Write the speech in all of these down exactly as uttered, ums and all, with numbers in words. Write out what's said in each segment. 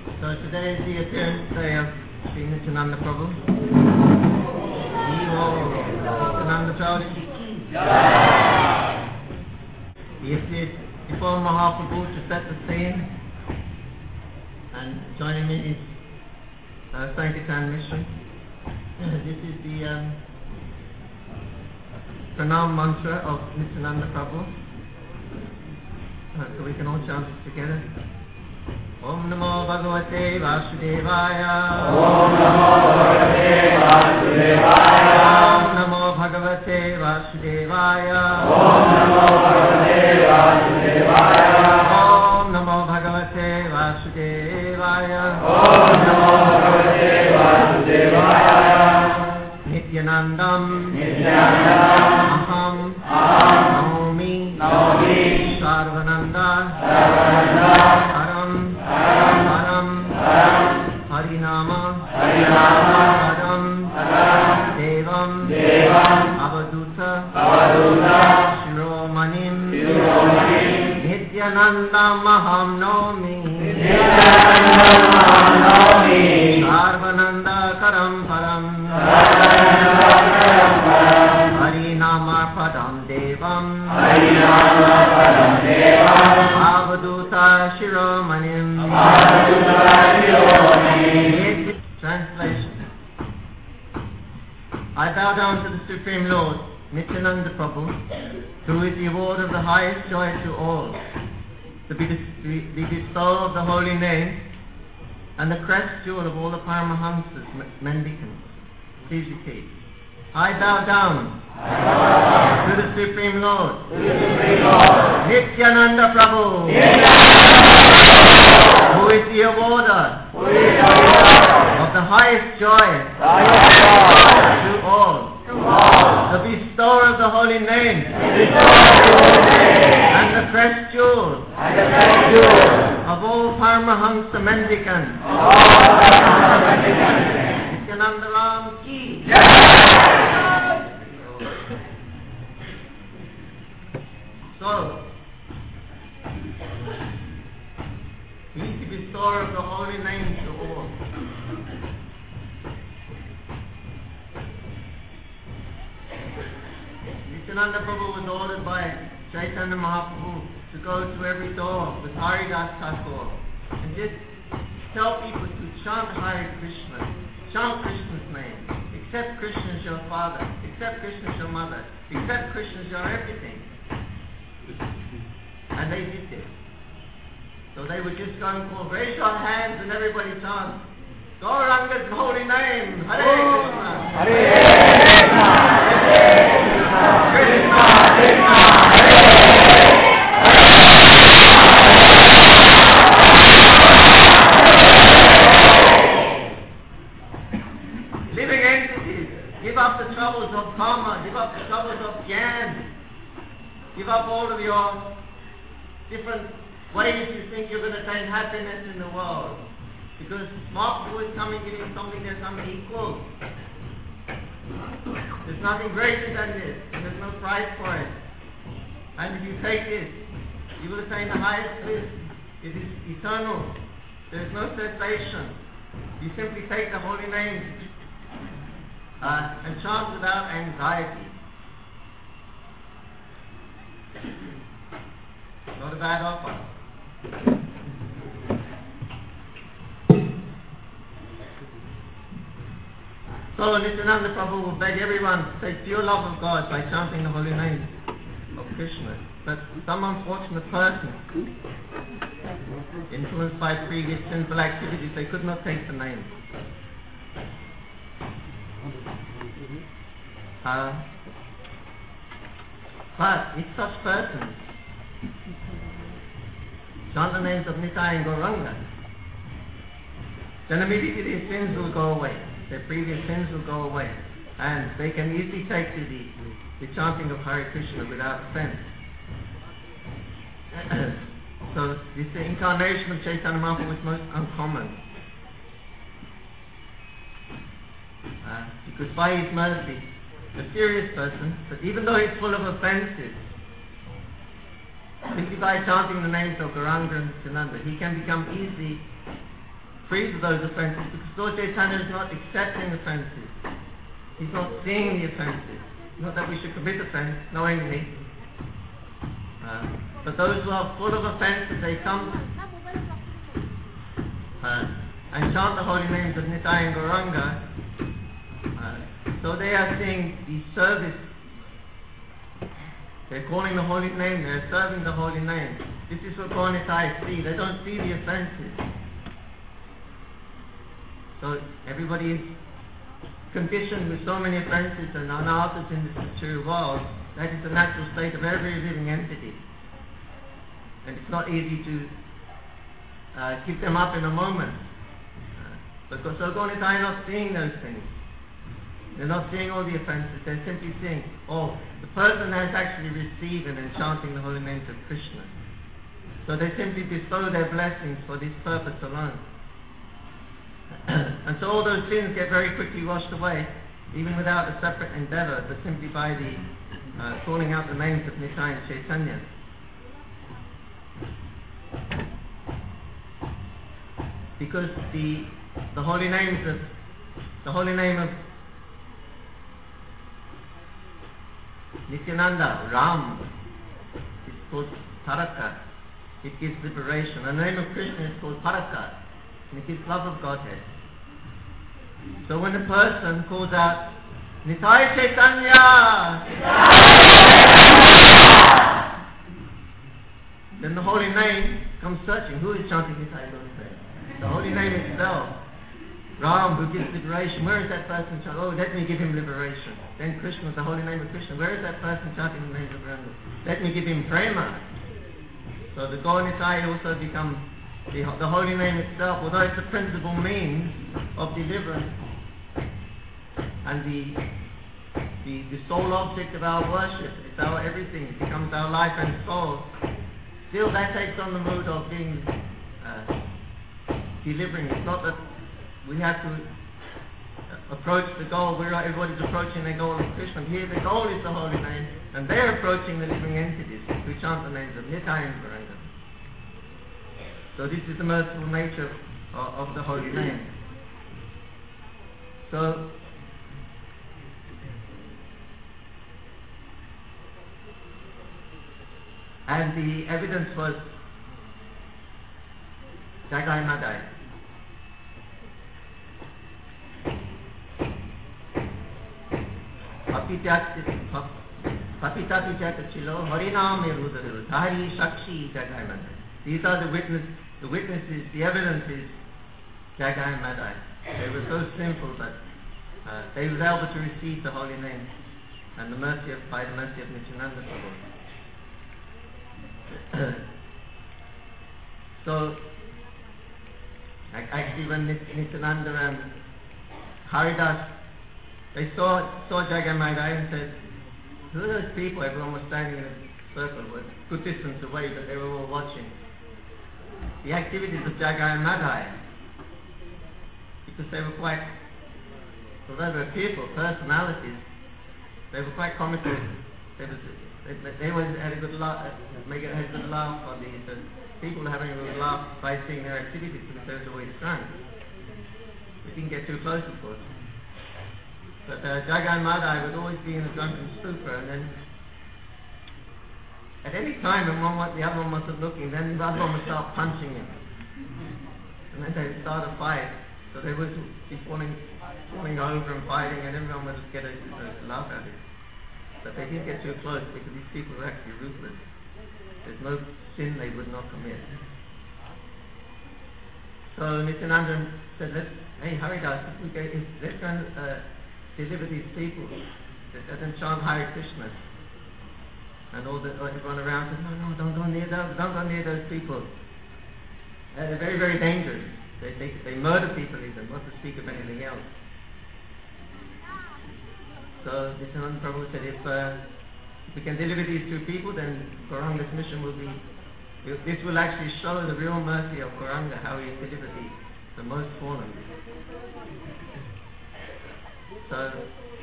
So today is the appearance day of Sri Nityananda Prabhu. Nityananda Prabhu He appeared before Mahaprabhu to set the scene and join him in his uh, Sankirtan mission. This is the um, Pranam mantra of Nityananda Prabhu. Uh, so we can all chant it together. Om Namo Bhagavate Vasudevaya. Om Namo Bhagavate Vasudevaya. Om Namo Bhagavate Vasudevaya. Om Namo Bhagavate Vasudevaya. Om Namo Bhagavate Vasudevaya. Nityanandam. Nityanandam. Aham. Aham. Naomi. Naomi. Sarvananda. Sarvananda. Haram. Haram. Haram. Haram. Harinama. Harinama. Haram. Haram. Devam. Devam. Avaduta. Avaduta. Shiromanim. Shiromanim. Nityanandam Aham Naomi. Nityanandam Aham Naomi. Sarvananda Karam Param. Sarvananda Karam Param. Harinama Padam Devam. Harinama Padam Devam. Avaduta Shiromanim. Avaduta Shiromanim. Translation. I bow down to the Supreme Lord, Nityananda Prabhu, who is the award of the highest joy to all, the, be- the bestower of the holy name, and the crest jewel of all the Paramahamsas, m- mendicants. Please repeat. I bow down, I bow down to the Supreme Lord, to the Supreme Lord, Nityananda Prabhu, Nityananda, who is the awarder who is the awarder of the highest joy the highest joy to all, to all, the bestower of the holy name, the bestower of the holy name, and the crest jewel and the crest jewel of all Paramahamsa mendicants. of all Paramahamsa mendicants. Nityananda Ram ki. So, he is the bestower of the holy name to all. Nityananda Prabhu was ordered by Chaitanya Mahaprabhu to go to every door with Haridas Thakur and just tell people to chant Hare Krishna, chant Krishna's name, accept Krishna as your father, accept Krishna as your mother, accept Krishna as your everything. And they did this. So they would just go and call, raise your hands and everybody chant, Gauranga's holy name, Hare Krishna, Hare Krishna, Krishna Krishna, Hare living entities, give up the troubles of karma, give up the troubles of jnana, give up all of your different ways you think you're going to attain happiness in the world. Because Mahaprabhu is coming giving something that's unequal. There's nothing greater than this, and there's no price for it. And if you take this, you will attain the highest bliss. It is eternal. There is no cessation. You simply take the holy name uh, and chant without anxiety. Not a bad offer. So Nityananda Prabhu will beg everyone to take pure love of God by chanting the holy name of Krishna. But some unfortunate person, influenced by previous sinful activities, they could not take the name. Uh, but if such persons chant the names of Nitai and Gauranga, then immediately their sins will go away. Their previous sins will go away. And they can easily take to the, the chanting of Hare Krishna without offense. So this the incarnation of Chaitanya Mahaprabhu was most uncommon. Uh, because by his mercy, a serious person, but even though he's full of offenses, simply by chanting the names of Gauranga and Nityananda, he can become easily freed of those offences, because Lord Chaitanya is not accepting offences. He's not seeing the offences. Not that we should commit offence knowingly. Uh, but those who are full of offences, they come uh, and chant the holy names of Nitai and Gauranga. Uh, so they are seeing the service. They're calling the holy name, they're serving the holy name. This is what Gaur Nitai see. They don't see the offences. So everybody is conditioned with so many offences and unarthas in this material world. That is the natural state of every living entity. And it's not easy to uh, keep them up in a moment. Uh, because so Gaur Nitai are not seeing those things. They're not seeing all the offences. They're simply seeing, oh, the person has actually received and enchanting the holy names of Krishna. So they simply bestow their blessings for this purpose alone. And so all those sins get very quickly washed away, even without a separate endeavor, but simply by the uh, calling out the names of Nitai and Chaitanya. Because the the holy names of the holy name of Nityananda, Ram, is called Taraka. It gives liberation. And the name of Krishna is called Paraka, and it gives love of Godhead. So when a person calls out, Nitai Chaitanya, then the holy name comes searching. Who is chanting Nitai Chaitanya? The holy name itself. Ram, who gives liberation. Where is that person chanting? Oh, let me give him liberation. Then Krishna, the holy name of Krishna. Where is that person chanting the name of Ram? Let me give him prema. So the Gaur Nitai also becomes the, the holy name itself, although it's the principal means of deliverance and the, the the sole object of our worship. It's our everything. It becomes our life and soul. Still, that takes on the mood of being uh, delivering. It's not that we have to approach the goal. We're, everybody's approaching the goal of Krishna. Here the goal is the holy name, and they're approaching the living entities who chant the names of Nitai and Gauranga. So this is the merciful nature of, of the holy name. So and the evidence was Jagai Madai. Papita Chilo, Harinam Erudadu, Dhari Shakshi Jagai Madai. These are the witness, the witnesses, the evidences, Jagai Madai. They were so simple, but uh, they were able to receive the holy name and the mercy of, by the mercy of Nityananda Prabhu. So, actually, when Nityananda and Haridas, they saw saw Jagai Madai and said, "Who are those people?" Everyone was standing in a circle, a good distance away, but they were all watching the activities of Jagai Madai, because they were quite, although they were people, personalities, they were quite comical. They, was, they, they always had a good laugh, make it had a good laugh on the, the people were having a good laugh by seeing their activities, because they were always drunk. We didn't get too close, of course. But uh, Jagai Madai would always be in a drunken stupor, and then at any time when one was, the other one wasn't looking, then the other one would start punching him. And then they would start a fight. So they would be falling, falling over and fighting, and everyone would just get a, a laugh at it. But they didn't get too close, because these people were actually ruthless. There's no sin they would not commit. So Nityananda said, let's, hey Haridas, if we go, if, let's go and uh, deliver these people. Let them chant Hare Krishna. And all the, everyone around said, no, no, don't go near those, don't go near those people. Uh, they're very, very dangerous. They, they, they murder people even, not to speak of anything else. So Nityananda Prabhu said, if, uh, if we can deliver these two people, then Gauranga's mission will be, this will actually show the real mercy of Gauranga, how he delivered the, the most fallen. So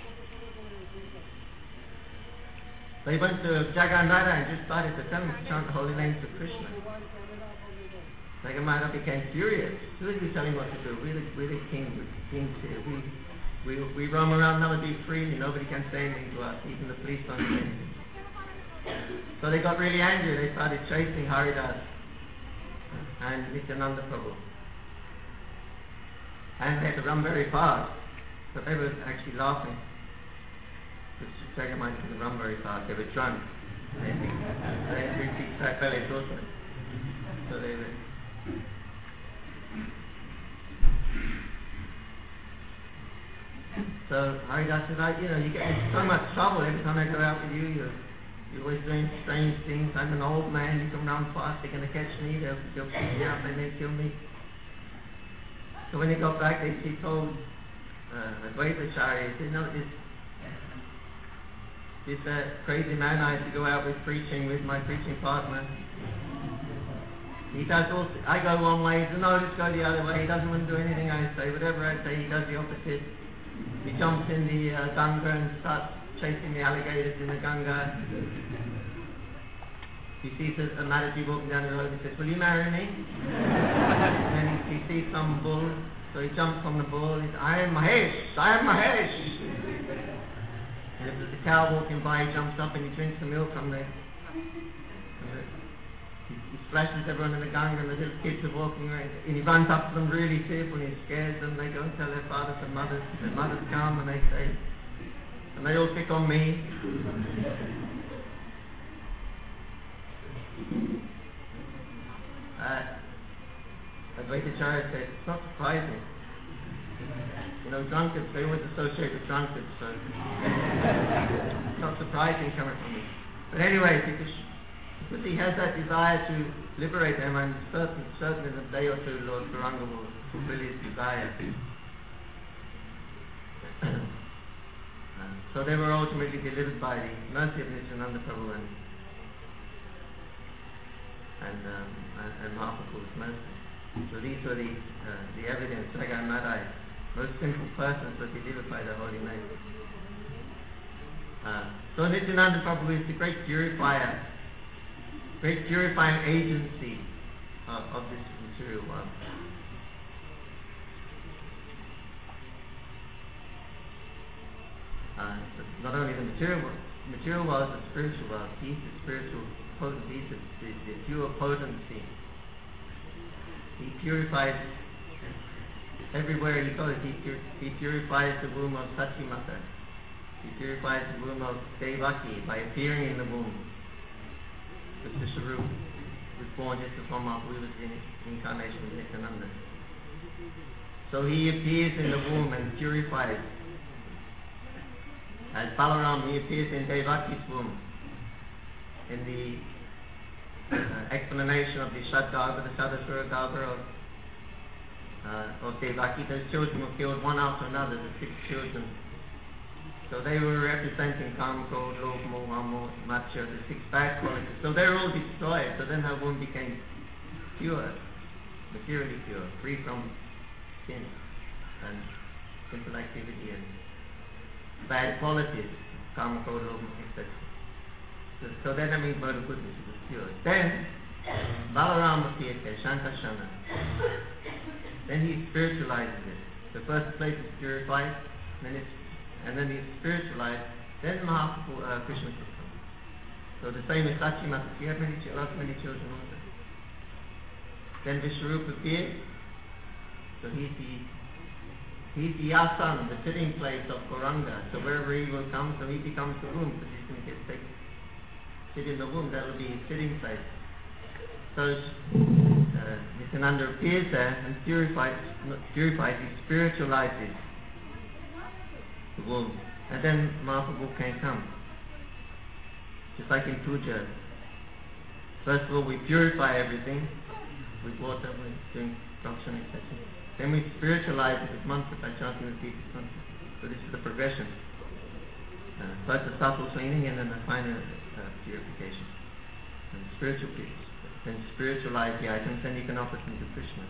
they went to Jagai Madai and just started to tell him to chant the holy names of Krishna. Sagamata became furious. As soon as we tell him what to do, we're the, we're the king, kings here. We, we, we roam around Navadip freely, nobody can say anything to us, even the police don't do anything. So they got really angry, they started chasing Haridas and Nityananda Prabhu. And they had to run very fast, but they were actually laughing. Because Sagamata couldn't run very fast, they were drunk. They think they think six-pack bellies also. So they were. So Haridas said, like, you know, you get in so much trouble every time I go out with you. You're, you're always doing strange things. I'm an old man. You can run fast. They're going to catch me. They'll, they'll pick me up. They may kill me. So when he got back, they, he told uh, Advaitacharya, he said, no, this, this uh, crazy man I had to go out with preaching with my preaching partner. He does all, I go one way, he says, no, let's go the other way. He doesn't want to do anything I say. Whatever I say, he does the opposite. He jumps in the uh, Ganga and starts chasing the alligators in the Ganga. He sees a, a Mataji walking down the road and says, will you marry me? And then he, he sees some bull, so he jumps on the bull. He says, I am Mahesh, I am Mahesh. And if there's a cow walking by, he jumps up and he drinks the milk from the, from the he, he splashes everyone in the Ganga, and the little kids are walking around, and he runs up to them really fearful, and he scares them. They go and tell their fathers and mothers, their mothers come and they say, and they all pick on me. Uh, Advaitacharya said, it's not surprising. You know, drunkards, they always associate with drunkards, so it's not surprising coming from me. But anyway, because, because he has that desire to liberate them, I'm certain, certain in a day or two Lord Gauranga will fulfill his desire. um, so they were ultimately delivered by the mercy of Nityananda Prabhu and and, um, and, and Mahaprabhu's mercy. So these were the, uh, the evidence. Sagai Madai, most simple persons were delivered by the Holy Name. Uh, so Nityananda Prabhu is the great purifier, great purifying agency of, of this material world. Uh, not only the material world, material world, the spiritual world. He's the spiritual potency, the, the, the pure potency. He purifies everywhere he goes. He, pur- he purifies the womb of Satyamata. He purifies the womb of Devaki by appearing in the womb. The Vishwarup was born just as Mahaprabhu was in incarnation of Nityananda. So he appears in the womb and purifies. As Balaram, he appears in Devaki's womb. In the uh, explanation of the Shadgarbha, the Sadasura Garbha of, uh, of Devaki, those children were killed one after another, the six children. So they were representing Kama, Krodha, Lobha, Moha, Matsya, the six bad qualities. So they were all destroyed. So then her womb became pure, materially pure, free from sin and simple activity and bad qualities, Kama, Krodha, Lobha, et cetera. So, so then that means mode of goodness, it was pure. Then Balaram appeared there, Shankashana. Then he spiritualizes it. The first place is purified, then it's and then he's spiritualized, then Mahaprabhu, uh, Krishna could come. So the same as Satyamata, she had many, lots many children also. Then Vishwarupa appeared, so he's the, he's the asan, the sitting place of Gauranga. So wherever he will come, so he becomes the womb, because he's going to get sick, sit in the womb, that will be his sitting place. So uh, Nityananda appears there and purifies, purifies, he spiritualizes the womb, and then Mahaprabhu can come. Just like in puja. First of all, we purify everything with water, we're doing darshan, et cetera. Then we spiritualize it with mantra by chanting the deepest mantra. So this is the progression. Uh, first a subtle cleaning and then a final uh, purification. And spiritual peace. Then spiritualize the items, then you can offer them to Krishna.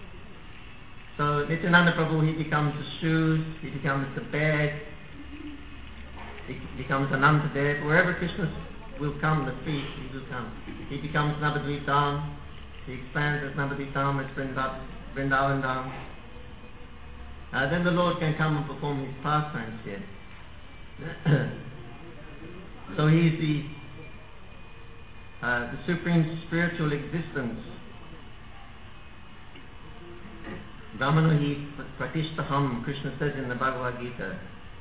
So Nityananda Prabhu, he becomes the shoes, he becomes the bed, he becomes Ananta Dev. Wherever Krishna will come, the feet, he will come. He becomes Navadvip Dham, he expands as Navadip Dham, as Vrindav, Vrindavan Dham. Uh, then the Lord can come and perform his pastimes here. So he is the, uh, the supreme spiritual existence. Brahmano hi pratishtaham, Krishna says in the Bhagavad Gita,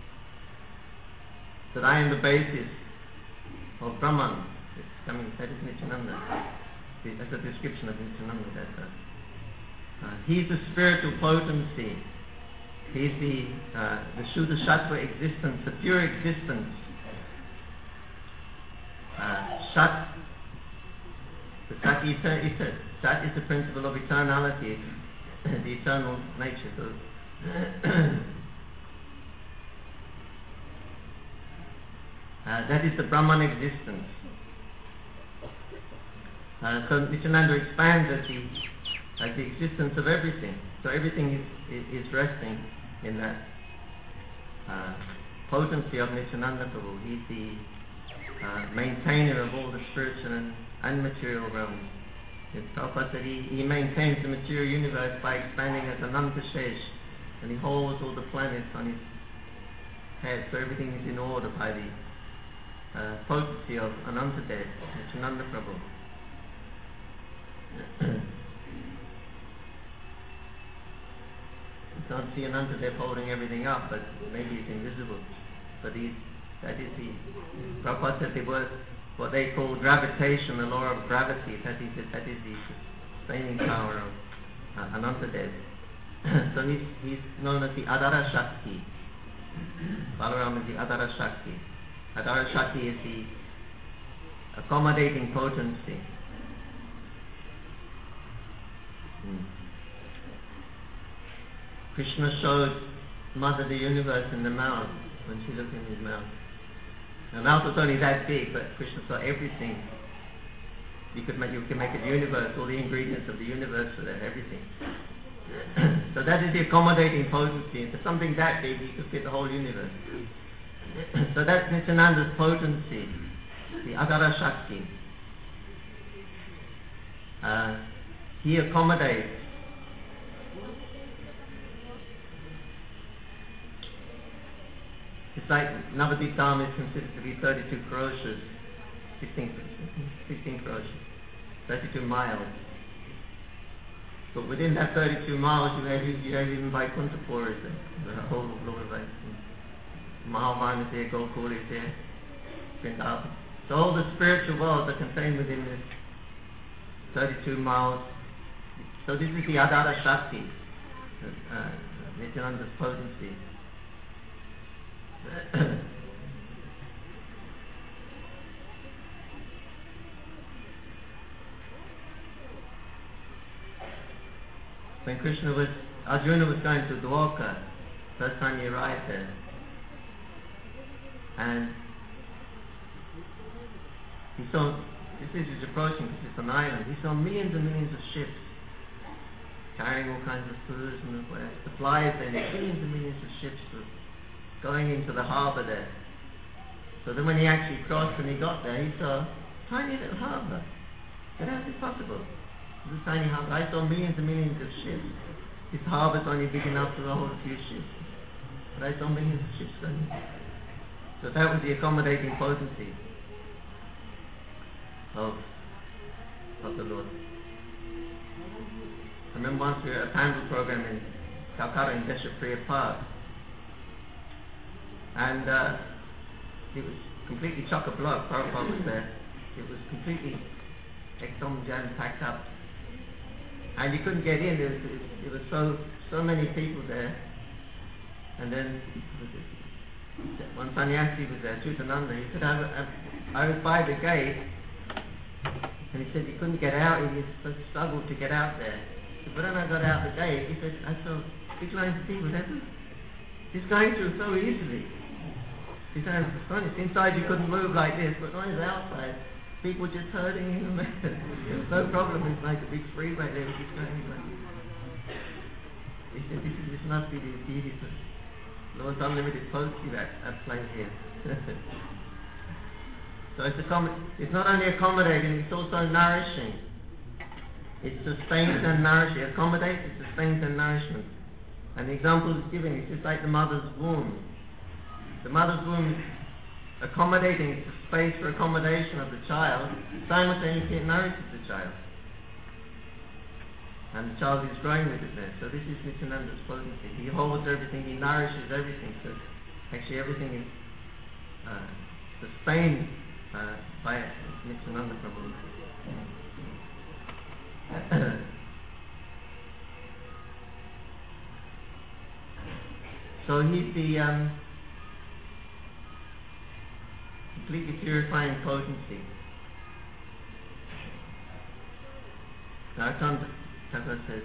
that I am the basis of Brahman. It's coming, that is Nityananda. That's a description of Nityananda. That's a, uh, he's the spiritual potency. He's the, uh, the Shuddha Sattva existence, the pure existence. Uh, Sat, the Sat, etern, etern, Sat is the principle of eternality, the eternal nature. So, uh, that is the Brahman existence. Uh, so Nityananda expands as the, as the existence of everything. So everything is, is, is resting in that uh, potency of Nityananda Prabhu. He's the uh, maintainer of all the spiritual and, and material realms. Prabhupada said he, he maintains the material universe by expanding as Ananta Shesh, and he holds all the planets on his head, so everything is in order by the uh, potency of Anantadev, Nityananda Prabhu. You can't see Anantadev holding everything up, but maybe it's invisible. But he's, that is the, Prabhupada said there was what they call gravitation, the law of gravity. That is, that is the sustaining power of uh, Anantadev. So he's, he's known as the Adara Shakti. Balaram is the Adara Shakti. Adara Shakti is the accommodating potency. Hmm. Krishna showed Mother the universe in the mouth when she looked in his mouth. The mouth was only that big, but Krishna saw everything. You could make, you could make a universe, all the ingredients of the universe for that, everything. So that is the accommodating potency. And for something that big, you could fit the whole universe. So that's Nityananda's potency, the Adara Shakti. Uh, he accommodates. It's like Navadip Dham is considered to be thirty-two kroshas, sixteen, sixteen kroshas, thirty-two miles. But within that thirty-two miles, you have, you have even Vaikuntapur is there, the whole Lord of Vaikuntha. Mahavan is there, Gokul is there, Vrindavan. So all the spiritual worlds are contained within this thirty-two miles. So this is the Adara Shakti, uh, Nityananda's potency. When Krishna was, Arjuna was going to Dwarka, first time he arrived there, and he saw, this is he's approaching because it's an island, he saw millions and millions of ships carrying all kinds of furs and supplies, and millions and millions of ships were going into the harbour there. So then when he actually crossed and he got there, he saw a tiny little harbour. But how is it possible? This tiny harbour. I saw millions and millions of ships. This harbour's only big enough to hold a few ships. But I saw millions of ships going. So that was the accommodating potency of, of the Lord. I remember once we were at a Pandal program in Calcutta in Deshapriya Park. And uh, it was completely chock-a-block. Prabhupada was there. It was completely ekdom jam-packed up. And you couldn't get in. There was, there was so so many people there. And then one sannyasi was there, Chutananda. He said, I, I, I was by the gate. And he said he couldn't get out. He so struggled to get out there. He said, but then I got out the gate. He said, I saw big lines of people there. He's going through so easily. He said, inside you couldn't move like this, but when it's outside, people just hurting in the There was no problem. It's like a big freeway there. Just going like. He said, this, is, this must be the beauty of Lord's unlimited potency that at play here. So it's, it's not only accommodating, it's also nourishing. It sustains and nourishes, it accommodates, it sustains and nourishment. And the example is given, it's just like the mother's womb. The mother's womb is accommodating, it's a space for accommodation of the child, simultaneously it nourishes the child. And the child is growing with it there. So this is Nityananda's potency. He holds everything, he nourishes everything. So actually everything is uh, sustained uh, by Nityananda Prabhu. So he's the um, completely purifying potency. Narottam Thakur says,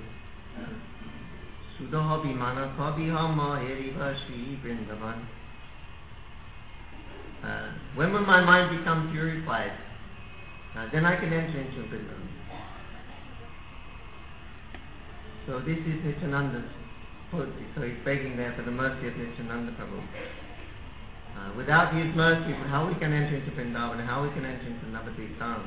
Sudaha Bimana Kabiha Maheriva Shri Vrindavan. Uh, when will my mind become purified? Uh, then I can enter into Vrindavan. So this is Nityananda's potency. So he's begging there for the mercy of Nityananda Prabhu. Uh, without his mercy, how we can enter into Vrindavan and how we can enter into Navadvip Dham.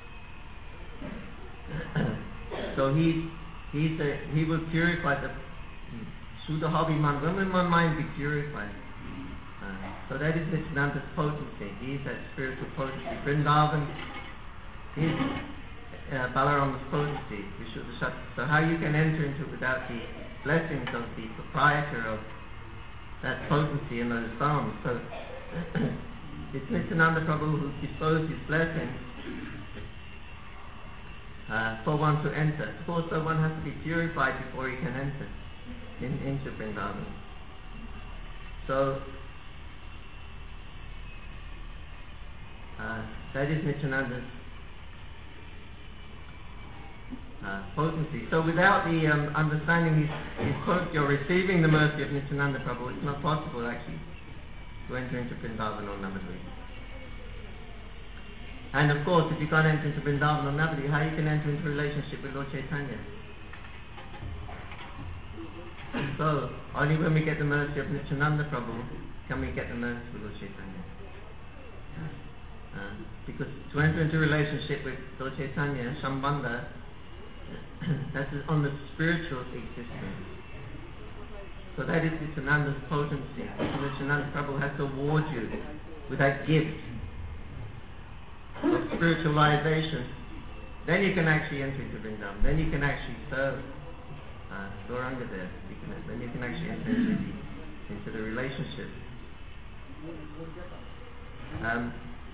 So he he's a, he will purify the Sudahabhiman. When will my mind be purified? Uh, so that is Nityananda's potency. He is that spiritual potency. Vrindavan is uh, Balarama's potency. So how you can enter into it without the blessings of the proprietor of that potency in those dhams. So it's Nityananda Prabhu who bestows his blessings uh, for one to enter. Of course, so one has to be purified before he can enter in, into Vrindavan. So uh, that is Nityananda's Uh, potency. So without the um, understanding his, his potency or receiving the mercy of Nityananda Prabhu, it's not possible actually to enter into Vrindavan or Navadvip. And of course, if you can't enter into Vrindavan or Navadvip, how you can enter into a relationship with Lord Chaitanya? So only when we get the mercy of Nityananda Prabhu can we get the mercy of Lord Chaitanya. Uh, because to enter into a relationship with Lord Chaitanya, Shambhanda, that is on the spiritual existence. So that is Nityananda's potency. Nityananda Prabhu has to award you with that gift of spiritualization. Then you can actually enter into Vrindavan. Then you can actually serve uh, Gauranga there. You can, then you can actually enter into the, into the relationship. Um,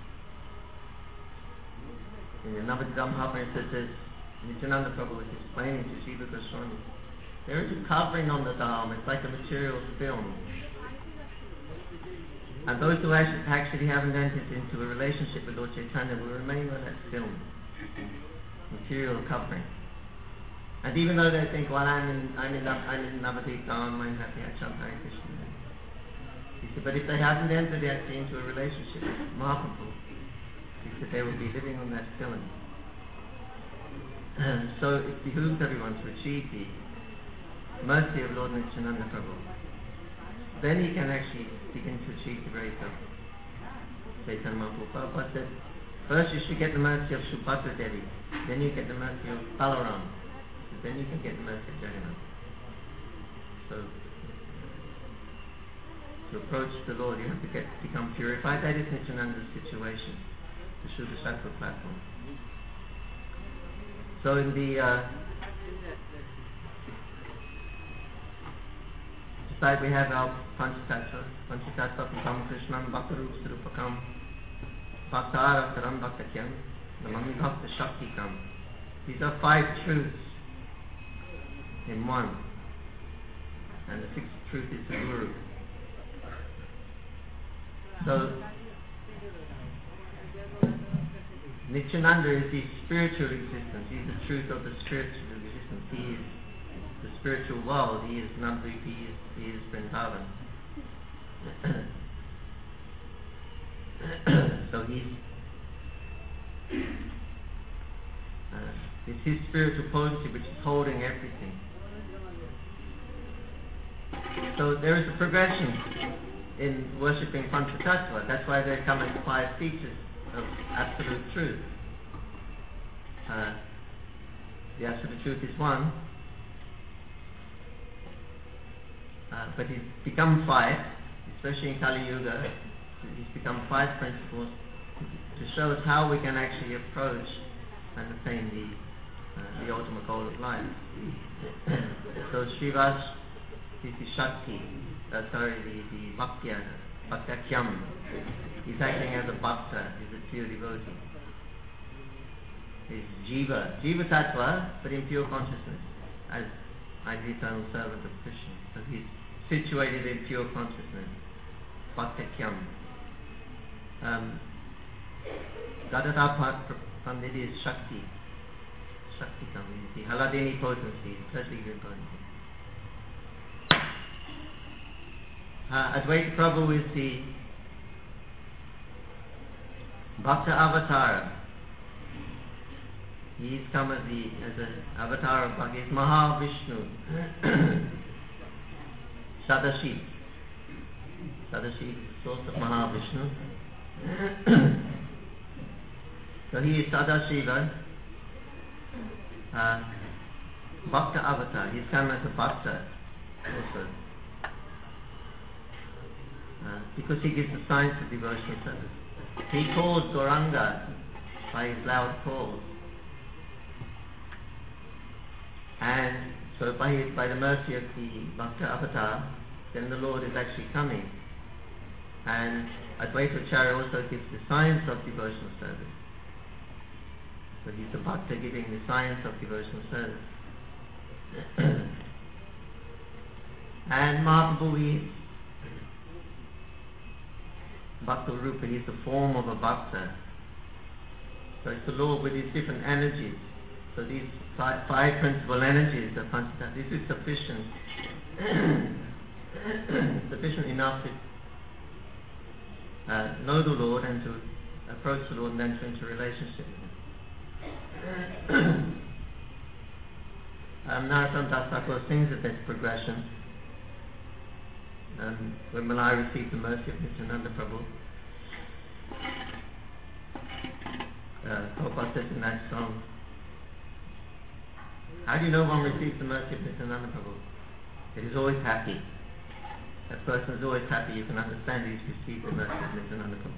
in another Dhammapada it says, Nityananda Prabhu is explaining to Jiva Goswami, there is a covering on the Dham, it's like a material film. And those who actually, actually haven't entered into a relationship with Lord Chaitanya will remain on that film, material covering. And even though they think, well, I'm in, I'm in, I'm in Navadvip Dham, I'm happy, I chant Hare Krishna. He said, but if they haven't entered actually into a relationship with Mahaprabhu, he said they will be living on that film. So it behooves everyone to achieve the mercy of Lord Nityananda Prabhu. Then he can actually begin to achieve the grace of Chaitanya Mahaprabhu. Prabhupada said, first you should get the mercy of Subhadra Devi, then you get the mercy of Balaram, then you can get the mercy of Jagannath. So to approach the Lord, you have to get become purified. That is Nityananda's situation, the Shuddha Sattva platform. So in the uh, side we have our Panchatattva, Panchatattva Pukam Krishnam Bhaktarup Sirupakam Bhaktara Taram Bhaktakyam Namami Bhakta Shaktikam. These are five truths in one. And the sixth truth is the Guru. So Nityananda is the spiritual existence. He is the truth of the spiritual existence. He is the spiritual world. He is Navadvip. He is, he is Vrindavan. So he's uh, it's his spiritual potency which is holding everything. So there is a progression in worshipping Panchatattva. That's why they come as five features of absolute truth. Uh, the Absolute Truth is one, uh, but he's become five, especially in Kali Yuga. He's become five principles to show us how we can actually approach and attain the, uh, the ultimate goal of life. So Srivas is the Shakti, uh, sorry, the, the Bhaktya, Bhaktakyam. He's acting as a Bhakta, he's a pure devotee. He's Jiva, Jiva Tattva, but in pure consciousness, as, as the eternal servant of Krishna. So he's situated in pure consciousness, Bhaktakyam. Um, Gadadhar Pandit is Shakti, Shakti community, Haladini potency, especially good potency. Uh, Advaita Prabhu is the Bhakta Avatar. He's come as the as an avatar of Bhakti. He's Mahavishnu. Sadashiv. Sadashiv is the source of Mahavishnu. So he is Sadashiva, uh, Bhakta Avatar. He's come as a Bhakta also. Uh, because he gives the science of devotional service. He calls Gauranga by his loud calls. And so by, his, by the mercy of the Bhakta Avatar, then the Lord is actually coming. And Advaita Acharya also gives the science of devotional service. So he's the Bhakta giving the science of devotional service. And Mahaprabhu, he Bhakta Rupa, he is the form of a Bhakta. So it's the Lord with his different energies. So these five, five principal energies of Panchatattva, this is sufficient, sufficient enough to uh, know the Lord and to approach the Lord and enter into relationship with him. um, Narottam Das Thakur sings of this progression. Um, when Malai received the mercy of Nityananda Prabhu, uh, Prabhupada says in that song, how do you know one receives the mercy of Nityananda Prabhu? It is always happy. That person is always happy. You can understand he's received the mercy of Nityananda Prabhu.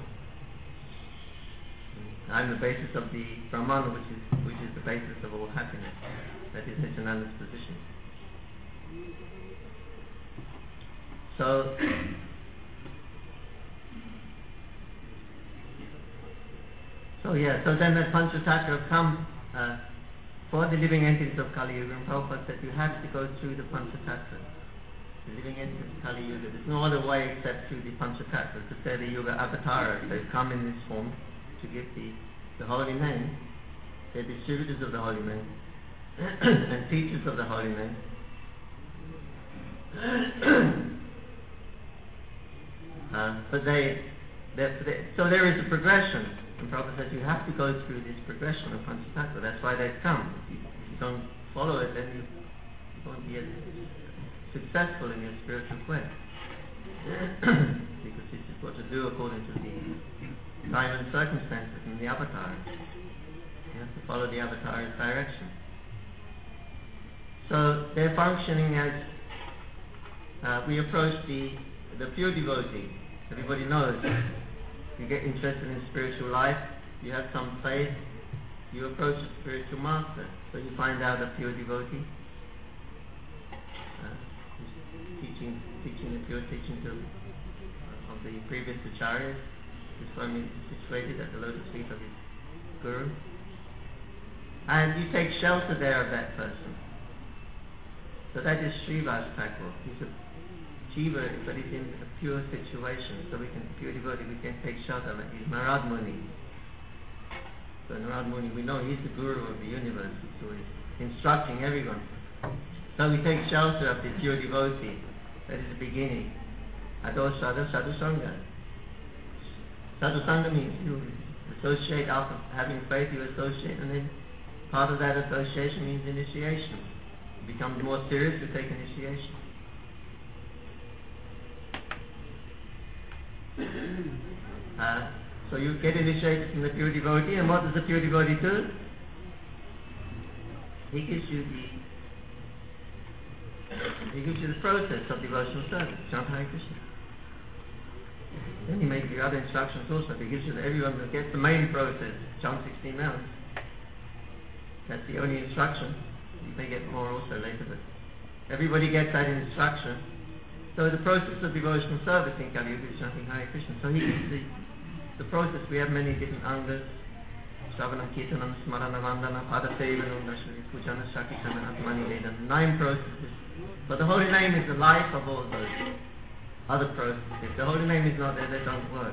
I'm the basis of the Brahmana, which is which is the basis of all happiness. That is Nityananda's position. So, so yeah, so then the Panchatattva have come uh, for the living entities of Kali Yuga, and Prabhupada said you have to go through the Panchatattva. The living entities of Kali Yuga. There's no other way except through the Panchatattva. To say the Yuga Avatara, they've come in this form to give the, the holy name. They're distributors of the holy name and teachers of the holy name. Uh, but they, they, so there is a progression, and Prabhupada says you have to go through this progression of Panchatattva. That's why they've come. If you, if you don't follow it, then you, you won't be as successful in your spiritual quest. Because this is what to do according to the time and circumstances in the avatar. You have to follow the avatar's direction. So they're functioning as uh, we approach the the pure devotee. Everybody knows. You get interested in spiritual life, you have some faith, you approach a spiritual master. So you find out a pure devotee, uh, teaching, teaching the pure teachings of, uh, of the previous acharyas, who's firmly situated at the lotus feet of his guru. And you take shelter there of that person. So that is Srivas Thakur. He's a Jiva, but he's in a pure situation, so we can, pure devotee, we can take shelter of it. He's Narad Muni. So Narad Muni, we know he's the guru of the universe, so he's instructing everyone. So we take shelter of the pure devotee. That is the beginning. Ado Sadhu Sadhu Sangha. Sadhu Sangha means you associate, after having faith you associate, and then part of that association means initiation. It becomes more serious to take initiation. Uh, so you get initiated from the pure devotee, and what does the pure devotee do? he gives you the he gives you the process of devotional service, chant Hare Krishna. Then he makes you other instructions also. He gives you the, everyone that gets the main process, chant sixteen rounds. That's the only instruction. You may get more also later, but everybody gets that instruction. So the process of devotional service in Kali Yuga is chanting Hare Krishna. So he gives the, the process. We have many different angas. Shravanam, Kirtanam, Smarana, Vandana, Padasevanam, Dashari, Pujana, Shakitana, Atmani, Vedana. Nine processes. But the holy name is the life of all those other processes. If the holy name is not there, they don't work.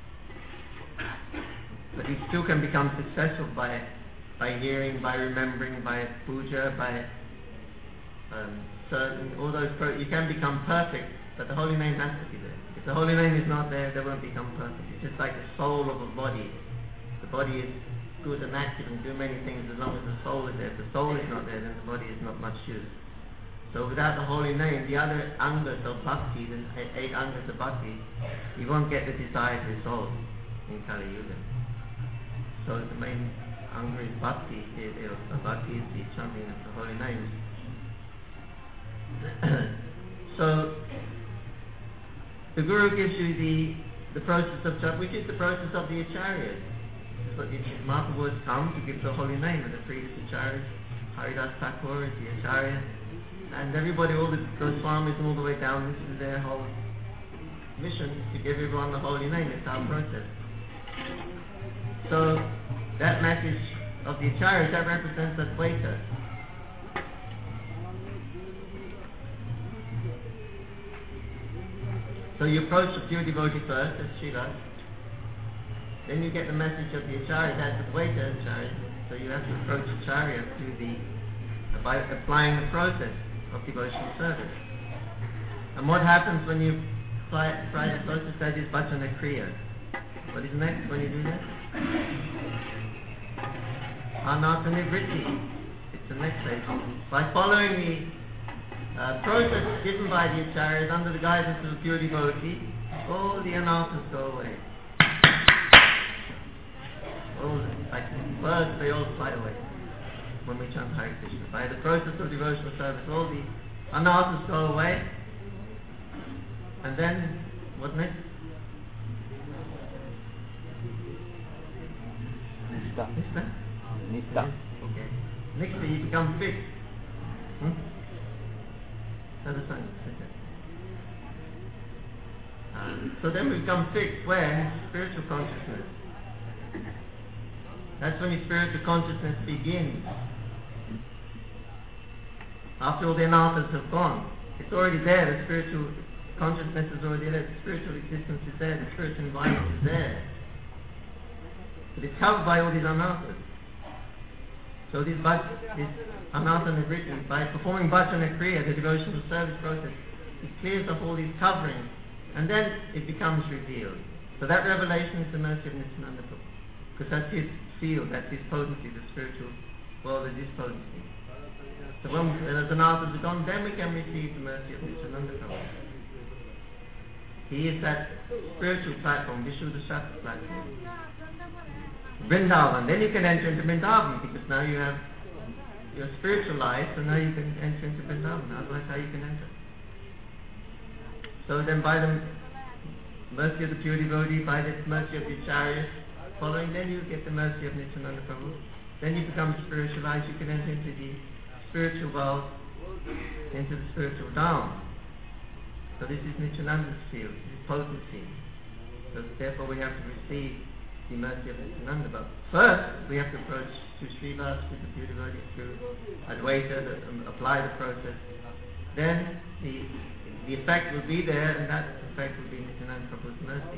But you still can become successful by by hearing, by remembering, by puja, by um, certain, all those pro- you can become perfect, but the holy name has to be there. If the holy name is not there, they won't become perfect. It's just like the soul of a body. The body is good and active and do many things as long as the soul is there. If the soul is not there, then the body is not much use. So without the holy name, the other angas of bhakti, the eight angas of bhakti, you won't get the desired result in Kali Yuga. So the main anga is bhakti. Uh, bhakti is the chanting of the holy names. So the Guru gives you the the process of chant, which is the process of the acharyas. This is what the Mahaprabhu has come to give the holy name of the previous acharyas. Haridas Thakur is the acharya. And everybody, all the Goswamis all the way down, this is their whole mission, to give everyone the holy name. It's our process. So that message of the acharyas, that represents Advaita. So you approach the pure devotee first, as Srila. Then you get the message of the acharya, that's Advaita acharya. So you have to approach acharya through the, by applying the process of devotional service. And what happens when you apply, apply the process? That is bhajana kriya. What is next when you do that? Anatanivriti. It's the next stage. By following the uh, process given by the acharyas under the guidance of a pure devotee, all the anathas go away. All the, like birds, they all fly away when we chant Hare Krishna. By the process of devotional service, all the anathas go away. And then, what next? Nista. Nista? Nista. Okay. Next, you become fixed. Hmm? That's the sign. Um, so then we become fixed where? Spiritual consciousness. That's when your spiritual consciousness begins. After all the anathas have gone, it's already there. The spiritual consciousness is already there. The spiritual existence is there. The spiritual environment is there. But it's covered by all these anathas. So this, this anatha nivriti, by performing bhajana kriya, the devotional service process, it clears up all these coverings, and then it becomes revealed. So that revelation is the mercy of Nityananda Prabhu, because that's his field, that's his potency, the spiritual world is his potency. So when the anathas are gone, then we can receive the mercy of Nityananda Prabhu. He is that spiritual platform, Vishuddha Shakti platform. Vrindavan, then you can enter into Vrindavan, because now you have your spiritual life, so now you can enter into Vrindavan. Otherwise, how you can enter? So then by the mercy of the pure devotee, by the mercy of the acharyas following, then you get the mercy of Nityananda Prabhu. Then you become spiritualized, you can enter into the spiritual world, into the spiritual Dham. So this is Nityananda's field, this is potency. So therefore we have to receive the mercy of Nityananda. But first, we have to approach to Srivas, to the pure devotee, through Advaita, the, um, apply the process. Then the the effect will be there, and that effect will be Nityananda Prabhu's mercy.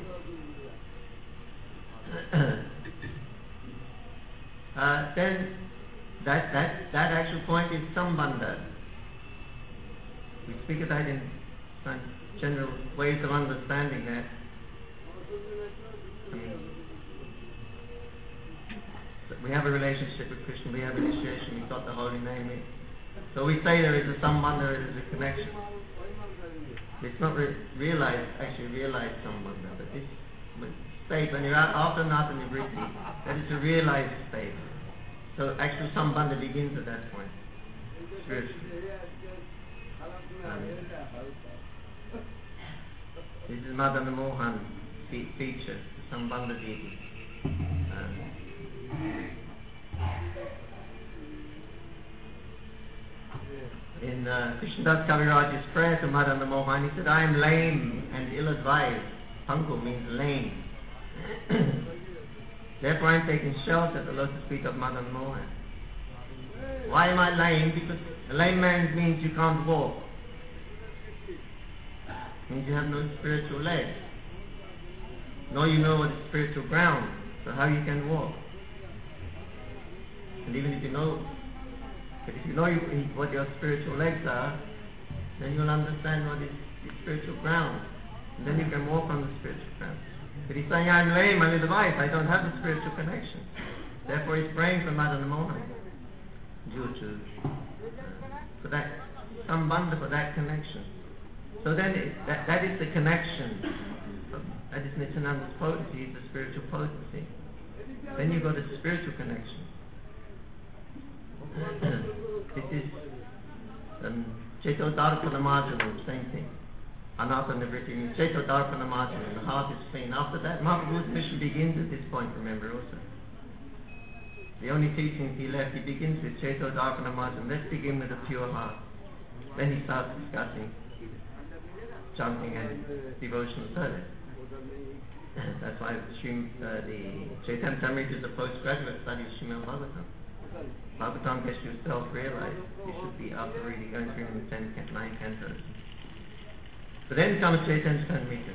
uh, then that that that actual point is Sambandha. We speak of that in some general ways of understanding that. I mean, we have a relationship with Krishna, we have initiation, we've got the holy name. We, so we say there is a sambandha, there is a connection. It's not re- realized, actually realized sambandha, but this state, when you're out after anatha nivriti, that is a realized state. So actual sambandha begins at that point. spiritually. Um, this is Madan Mohan fe- feature, the Sambandha deity. Um, in uh, Krishnadas Kaviraj's prayer to Madan Mohan, he said, I am lame and ill-advised. Panku means lame. Therefore I am taking shelter at the lotus feet of Madan Mohan. Why am I lame? Because a lame man means you can't walk. Means you have no spiritual legs. Nor you know what is spiritual ground. So how you can walk? And even if you know, but if you know you, what your spiritual legs are, then you'll understand what is the spiritual ground. And then you can walk on the spiritual ground. But he's saying, I'm lame, I'm advice, I don't have the spiritual connection. Therefore he's praying for Madan Mohan. Due to, uh, for that, sambandha, for that connection. So then it, that, that is the connection. That is Nityananda's potency, is the spiritual potency. Then you go to spiritual connection. This is um, Cheto Darpana Marjana, same thing. Anata Nivritti means Cheto Darpana Marjana, the heart is clean. After that, Mahaprabhu's mission begins at this point, remember also. The only teachings he left, he begins with Cheto Darpana Marjana. Let's begin with a pure heart. Then he starts discussing chanting and devotional service. That's why Shrim, uh, the Chaitanya Tamrita is a postgraduate study of Srimad Bhagavatam. Bhagavatam gets you self-realized. You should be up already going through in the ten, nine cantos. But then comes Chaitanya Tamrita.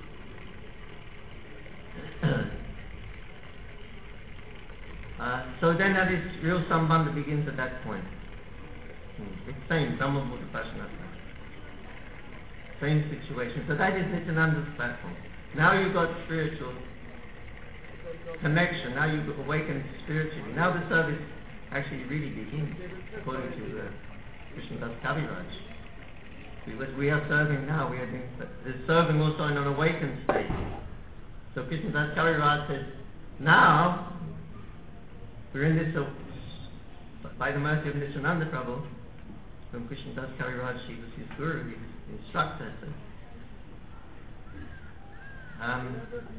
uh, so then that is real sambandha begins at that point. Hmm. It's same, Brahma Buddha Pashanatma. Same situation. So that is Nityananda's platform. Now you've got spiritual connection. Now you've awakened spiritually. Now the service actually really begins, according to uh, Krishnadas Kaviraj. Because we are serving now, we are doing, uh, serving also in an awakened state. So Krishnadas Kaviraj says, now we're in this, uh, by the mercy of Nityananda Prabhu, from Krishnadas Kaviraj, he was his guru, he was the instructor. So, Um,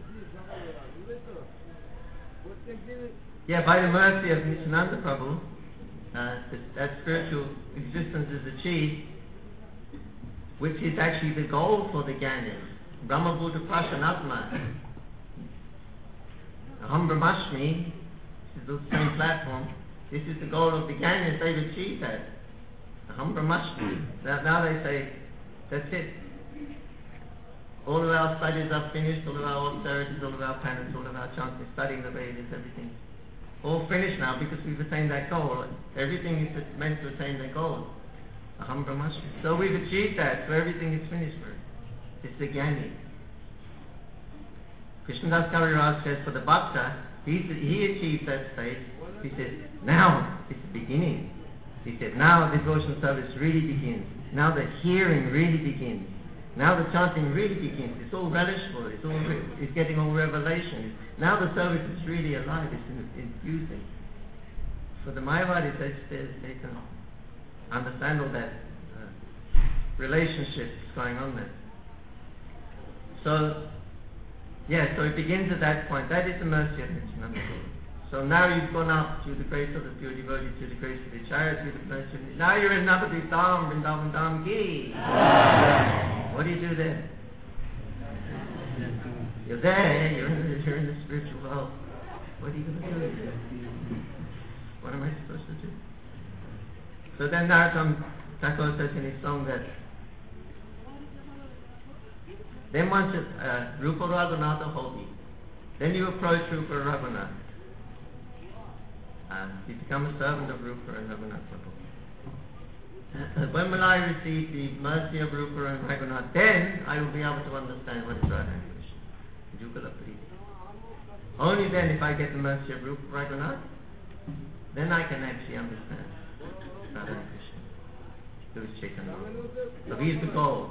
yeah, by the mercy of Nityananda Prabhu, uh, this, that spiritual existence is achieved, which is actually the goal for the Gyanis. Brahma Buddha Prashanatma, Aham Brahmasmi, this is the same platform. This is the goal of the Gyanis. They've achieved that. Aham Brahmasmi. Now, now they say, that's it. All of our studies are finished, all of our austerities, all of our penance, all of our chanting, studying the Vedas, everything. All finished now because we've attained that goal. Everything is meant to attain that goal. Aham Brahmasmi. So we've achieved that, so everything is finished for it. It's the Jnani. Krishnadas Kaviraj says for the Bhakta, he, he achieves that state. He says, now it's the beginning. He said, now the devotional service really begins. Now the hearing really begins. Now the chanting really begins. It's all relishful. It's all re- it's getting all revelation. Now the service is really alive. It's in, infusing. For the Mayavadis, they, they, they can understand all that uh, relationship that's going on there. So, yeah, so it begins at that point. That is the mercy of Nityananda. So now you've gone up through the grace of the pure devotee, through the grace of the chariot, through the mercy of the... Now you're in Navadvip Dham, Vrindavan Dham Gi. What do you do there? You're there, you're in the, you're in the spiritual world. What are you going to do? What am I supposed to do? So then Narottam Thakur says in his song that then once uh, Rupa Raghunatha Hobi, then you approach Rupa Raghunath. Uh, you become a servant of Rupa and Raghunath Prabhu. When will I receive the mercy of Rupa and Raghunath? Then I will be able to understand what is Radha and Krishna. Jugala Priti. Only then, if I get the mercy of Rupa Raghunath, then I can actually understand Radha and Krishna. Who is Chaitanya. So he is the goal.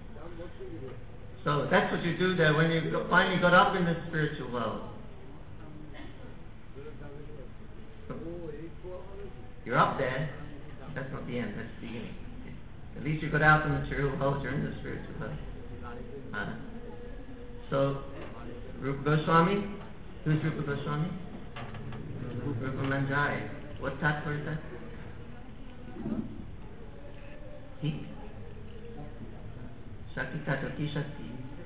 So that's what you do there when you go, finally got up in the spiritual world. You're up there. That's not the end, that's the beginning. At least you got out the material world, you're in the spiritual world. Uh, so, Rupa Goswami, who's Rupa Goswami? Rupa Manjari. What tattva is that? Heat. Shakti tattva, ki Shakti.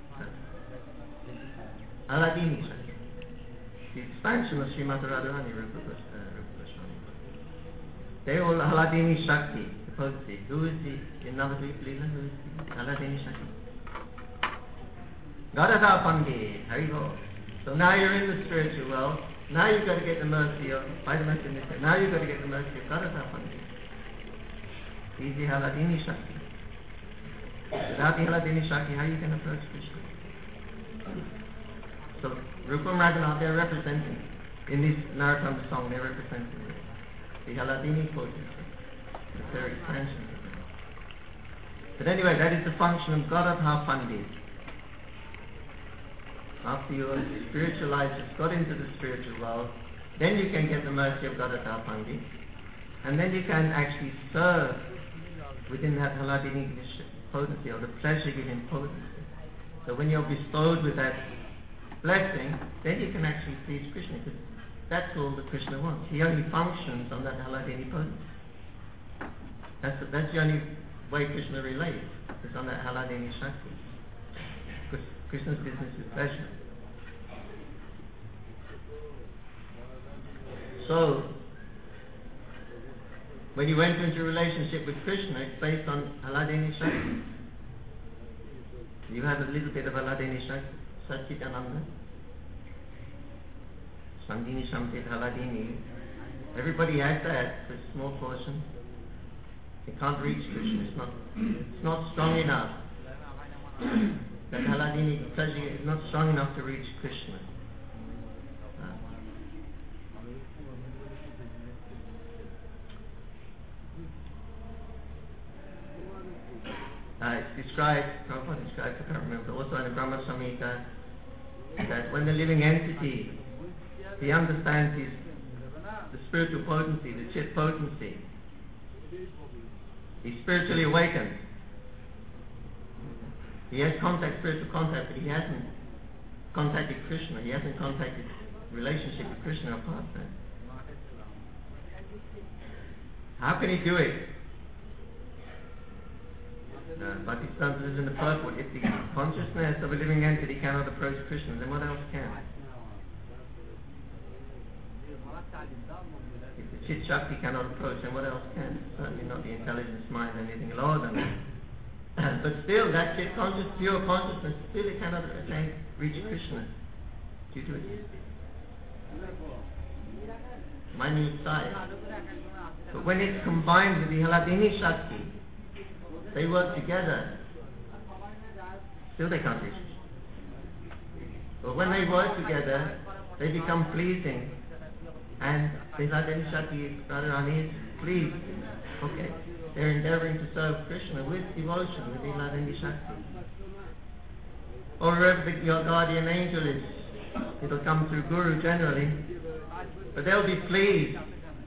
Aladini Shakti. The expansion of Srimati Radharani, Rupa Goswami. They all Aladini Shakti, the potency. Who is the, in Navadvip Leela, who is the Aladini Shakti? Gadadha Pandi, Haribo. So now you're in the spiritual world. Now you've got to get the mercy of, by the mercy of Nitya, now you've got to get the mercy of Gadadha Pandi. He's the Haladini Shakti. Without the Haladini Shakti, how you can approach Krishna? So Rupa and Raghunath, they're representing, in this Narottam song, they're representing the Haladini potency. It's their expansion. But anyway, that is the function of Gadadha Pandi. After your spiritual life has got into the spiritual world, then you can get the mercy of Gadadha Pandi, and then you can actually serve within that Haladini potency, or the pleasure-giving potency. So when you're bestowed with that blessing, then you can actually please Krishna, because that's all that Krishna wants. He only functions on that Haladini potency. That's the, that's the only way Krishna relates, is on that Haladini Shakti. Because Krishna's business is pleasure. So, when you enter into a relationship with Krishna, it's based on Haladini Shakti. You have a little bit of Haladini Shakti, Satchitananda, Sandini Shamtit Haladini. Everybody has that, it's a small portion. They can't reach Krishna, it's not, it's not strong enough. That Haladini pleasure is not strong enough to reach Krishna. Uh, it's described, Prabhupada described, I can't remember, also in the Brahma Samhita, that when the living entity, he understands his, the spiritual potency, the chit potency, he's spiritually awakened. He has contact, spiritual contact, but he hasn't contacted Krishna. He hasn't contacted relationship with Krishna apart from that. How can he do it? Uh, but it says in the purport, if the consciousness of a living entity cannot approach Krishna, then what else can? If the Chit Shakti cannot approach, then what else can? Certainly not the intelligence, mind, anything lower than that. But still, that chit conscious, pure consciousness, still it cannot attain, reach Krishna due to its minute size. But when it's combined with the Haladini Shakti, they work together, still they can't reach it. But when they work together, they become pleasing, and the Haladini Shakti Radharani is pleased. Okay. They're endeavoring to serve Krishna with devotion, with the Haladini Shakti. Or wherever the, your guardian angel is, it'll come through Guru generally, but they'll be pleased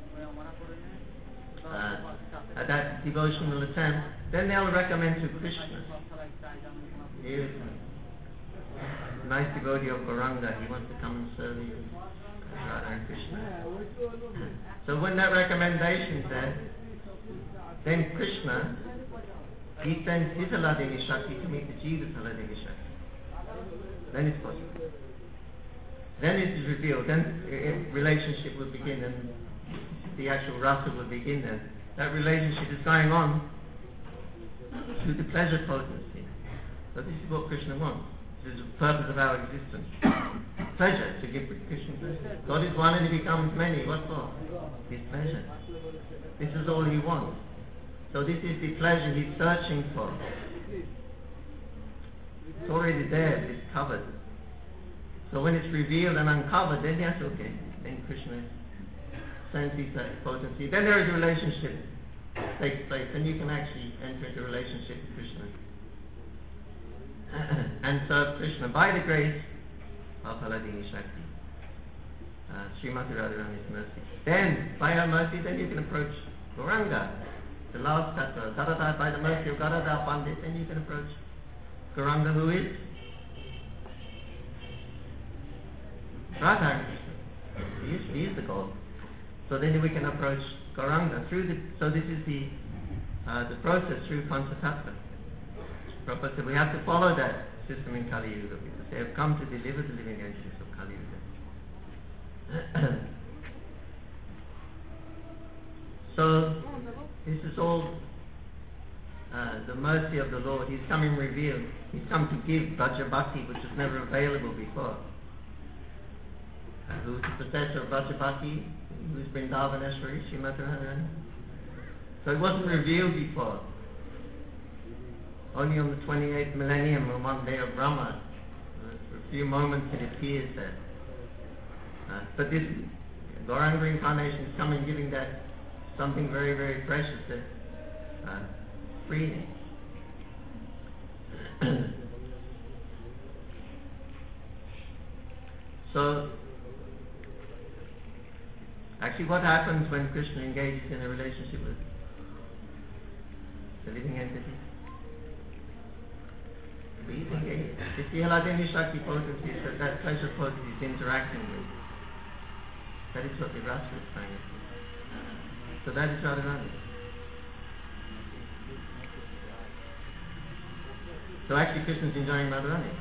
uh, at that devotional attempt. Then they'll recommend to Krishna. Here's a nice devotee of Gauranga, he wants to come and serve you, Radha and Krishna. So when that recommendation's there, then Krishna, he sends his Haladini Shakti to meet the Jesus Haladini Shakti. Then it's possible. Then it is revealed. Then a relationship will begin, and the actual rasa will begin then. That relationship is going on through the pleasure potency. So this is what Krishna wants. This is the purpose of our existence. Pleasure, to give Krishna pleasure. God is one and he becomes many. What for? His pleasure. This is all he wants. So this is the pleasure he's searching for. It's already there, it's covered. So when it's revealed and uncovered, then yes, okay. Then Krishna sends his potency. Then there is a relationship takes place, and you can actually enter into a relationship with Krishna and serve Krishna by the grace of Haladini Shakti. Uh, Srimati Radharani's mercy. Then, by her mercy, then you can approach Gauranga. the last tattva, Sarada, by the mercy of Gadadhar Pandit, then you can approach Gauranga, who is Radha Krishna. He is, he is the God. So then we can approach Gauranga through the, so this is the uh, the process through Panchatattva. Prabhupada said we have to follow that system in Kali Yuga because they have come to deliver the living entities of Kali Yuga. So this is all uh, the mercy of the Lord. He's come in revealed. He's come to give Braja Bhakti, which was never available before. Uh, who's the possessor of Braja Bhakti? Who's Vrindavaneshwari, Srimati Radharani? So it wasn't revealed before. Only on the twenty-eighth millennium, on one day of Brahma, uh, for a few moments it appears there. Uh, but this Gauranga incarnation is coming, giving that something very, very precious, that uh, freedom. So, actually what happens when Krishna engages in a relationship with the living entity? He's engaged. It's the Haladini Shakti potency, that, that pleasure potency is interacting with. That is what the Rasa is trying to do. So that is Radharani. So actually Krishna is enjoying Radharani.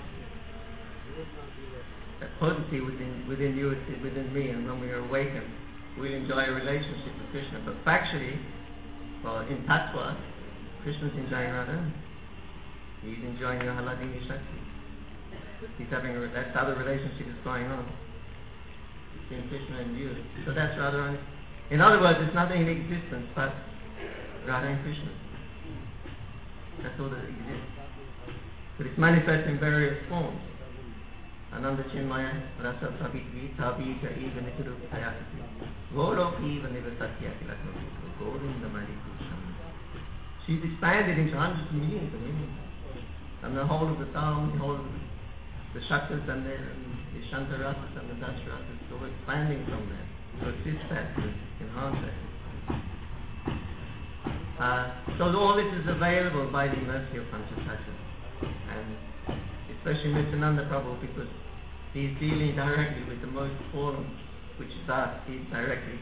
That potency within, within you, within me, and when we are awakened, we'll enjoy a relationship with Krishna. But factually, well, in Tattva, Krishna is enjoying Radharani. He's enjoying your Haladini Shakti. He's having a, that's how the relationship is going on between Krishna and you. So that's Radharani. In other words, there's nothing in existence but Radha and Krishna. That's all that exists. But it's manifest in various forms. Ananda Chinmaya, Rasa Sabhitvi, Sabhita, Eva Nituru Sayakati. Golok Eva Nivasatya Kilakoti. Govinda Marikusham. She's expanded into hundreds of millions of millions. And the whole of the Dham, the whole of the Shaktas and the, the Shantarasas and the Dasarasas, so we're expanding from there. So assist that, to enhance that. Uh, so all this is available by the mercy of Panchatattva. And especially Nityananda Prabhu, because he's dealing directly with the most fallen, which is us, he's directly.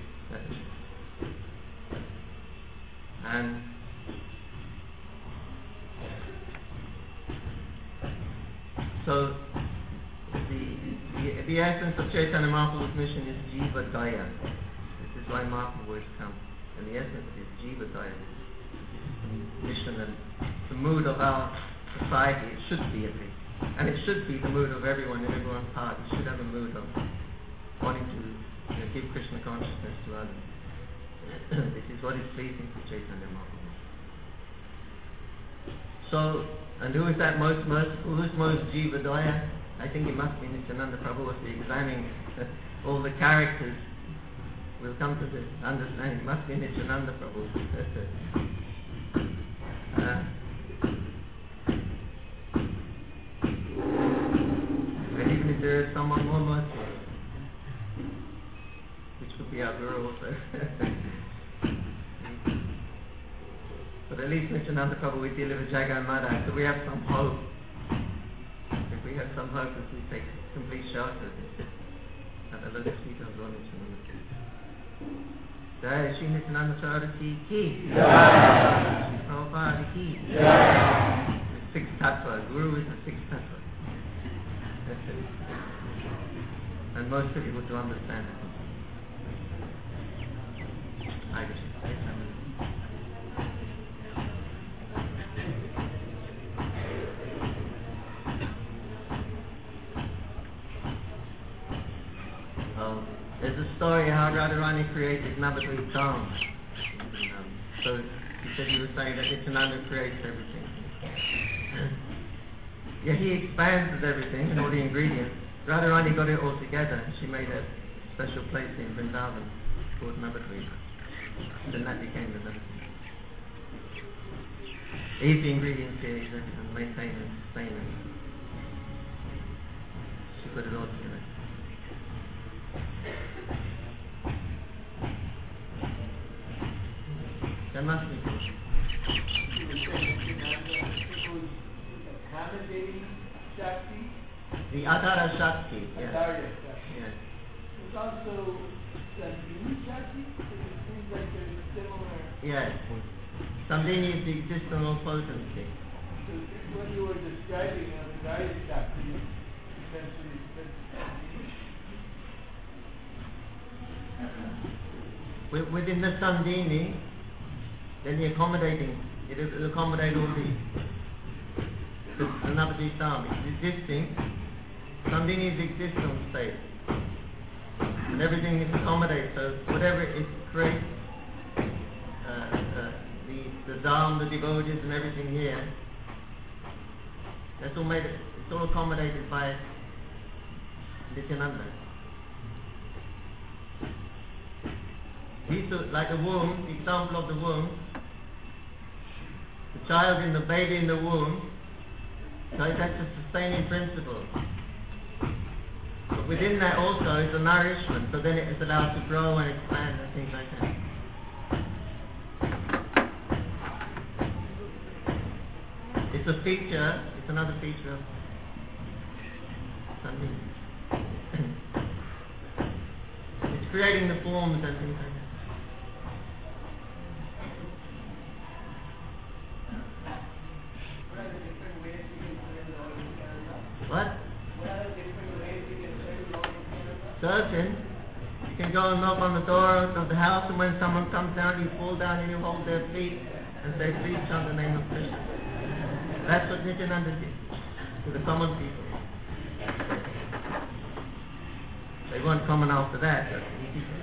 And so, the, the, the essence of Chaitanya Mahaprabhu's mission is Jiva Daya. This is why Mahaprabhu has come. And the essence is Jiva Daya. The mission and the mood of our society, it should be at least. And it should be the mood of everyone in everyone's heart. It should have a mood of wanting to you know, give Krishna consciousness to others. This is what is pleasing to Chaitanya Mahaprabhu. So, and who is that most merciful? Who is most Jiva Daya? I think it must be Nityananda Prabhu. If we examine all the characters, we'll come to the understanding. It must be Nityananda Prabhu. uh, and even if there is someone more merciful, which could be our Guru also. But at least Nityananda Prabhu, we deal with Jagan Madha, so we have some hope. If we have some hope, if we take complete shelter at the lotus feet of Lord Nityananda. Jai Shri Nityananda Saraswati Ki. Jai Shri Prabhupada Ki. Jai. The sixth tattva, Guru is the sixth tattva. And most people to understand it. I guess. Um, there's a story how Radharani created Navadvip Dham. Um, so he said he was saying that Nityananda creates everything. Yeah, he expands with everything and all the ingredients. Radharani got it all together. She made a special place in Vrindavan called Navadvip. Then that became the Navadvip. He's the ingredients here, he's and maintain and sustain it. She put it all together. must be. The Adara Shakti, yes. Adara Shakti. Yes. It's also Sandini Shakti, because it seems like there's similar. Yes. Sandini is the existential potency. So what you were describing of the Adara Shakti, essentially, that's Sandini. Within the Sandini, then the accommodating, it will accommodate all the, the Navadvip Dham. It's existing. Sandini is the existence state. And everything is accommodated. So whatever it creates, uh, uh, the, the Dham, the devotees and everything here, that's all made, it's all accommodated by Nityananda. These are like the womb, the example of the womb. The child in the baby in the womb, so that's a sustaining principle. But within that also is a nourishment, so then it is allowed to grow and expand and things like that. It's a feature, it's another feature of something. It's creating the forms and things like that. What? Certain. You can go and knock on the door of the house, and when someone comes down, you fall down and you hold their feet and say, please chant the name of Krishna. That's what Nityananda did to the common people. They weren't common after that, but he did.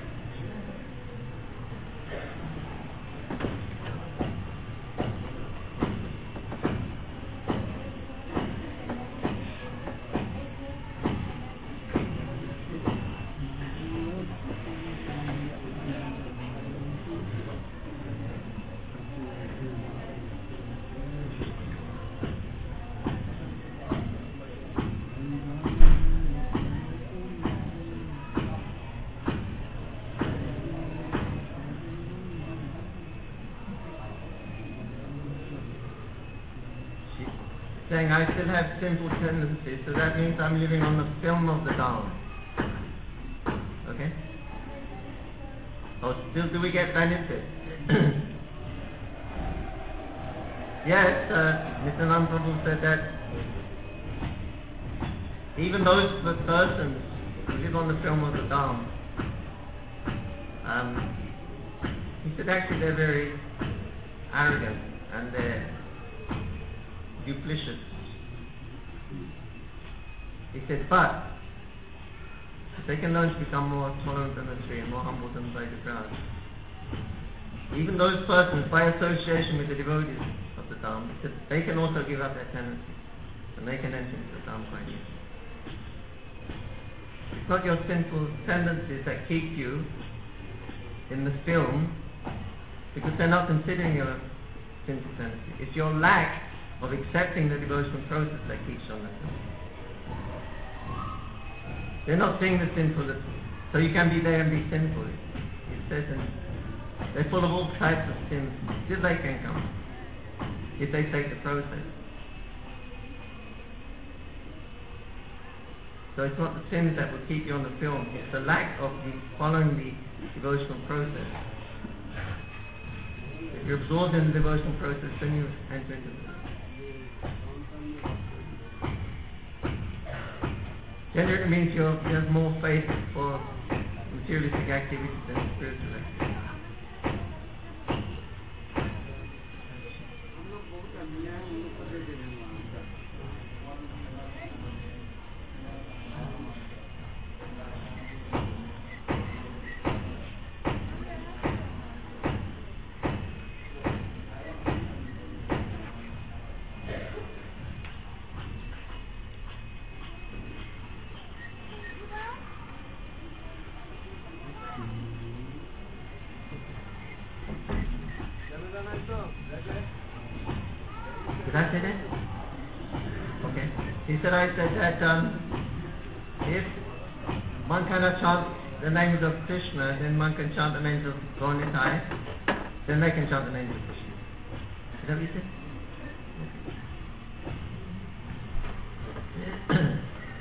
Saying I still have sinful tendencies, so that means I'm living on the film of the Dharma. Okay? Or still do we get benefit? Yes, uh, Mister Nand Prabhu said that even those persons who live on the film of the Dharma, um, he said actually they're very arrogant and they're duplicitous. He said, but if they can learn to become more tolerant than the tree and more humble than the grass, even those persons, by association with the devotees of the Dham, he said, they can also give up their tendencies and they can enter into the Dham quite easily. It's not your sinful tendencies that keep you in the film, because they're not considering your sinful tendencies. It's your lack of accepting the devotional process that keeps you on the film. They're not seeing the sinful, so you can be there and be sinful. It says in, they're full of all types of sins. Still they can come, if they take the process. So it's not the sins that will keep you on the film, it's the lack of the following the devotional process. If you're absorbed in the devotional process, then you enter into the generally, it means you're, you have more faith for materialistic activities than spiritual activities. Did I say that? Okay. He said, I said that um, if one cannot chant the names of Krishna, then one can chant the names of Gaura Nitai. then they can chant the names of Krishna. Is that what you said? Okay.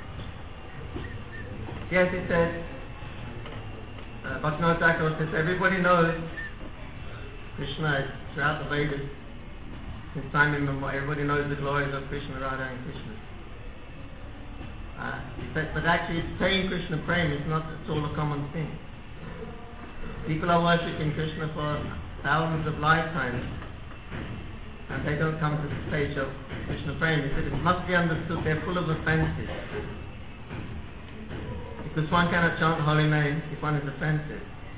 Yes, it says, uh, Bhaktivinoda Thakur says, everybody knows Krishna throughout the Vedas. Since time immemorial, everybody knows the glories of Krishna, Radha and Krishna. Uh, but, but actually, saying Krishna Prem is not at all a common thing. People are worshipping Krishna for thousands of lifetimes, and they don't come to the stage of Krishna Prem. He said it must be understood they're full of offenses. Because one cannot chant the holy name if one is offensive.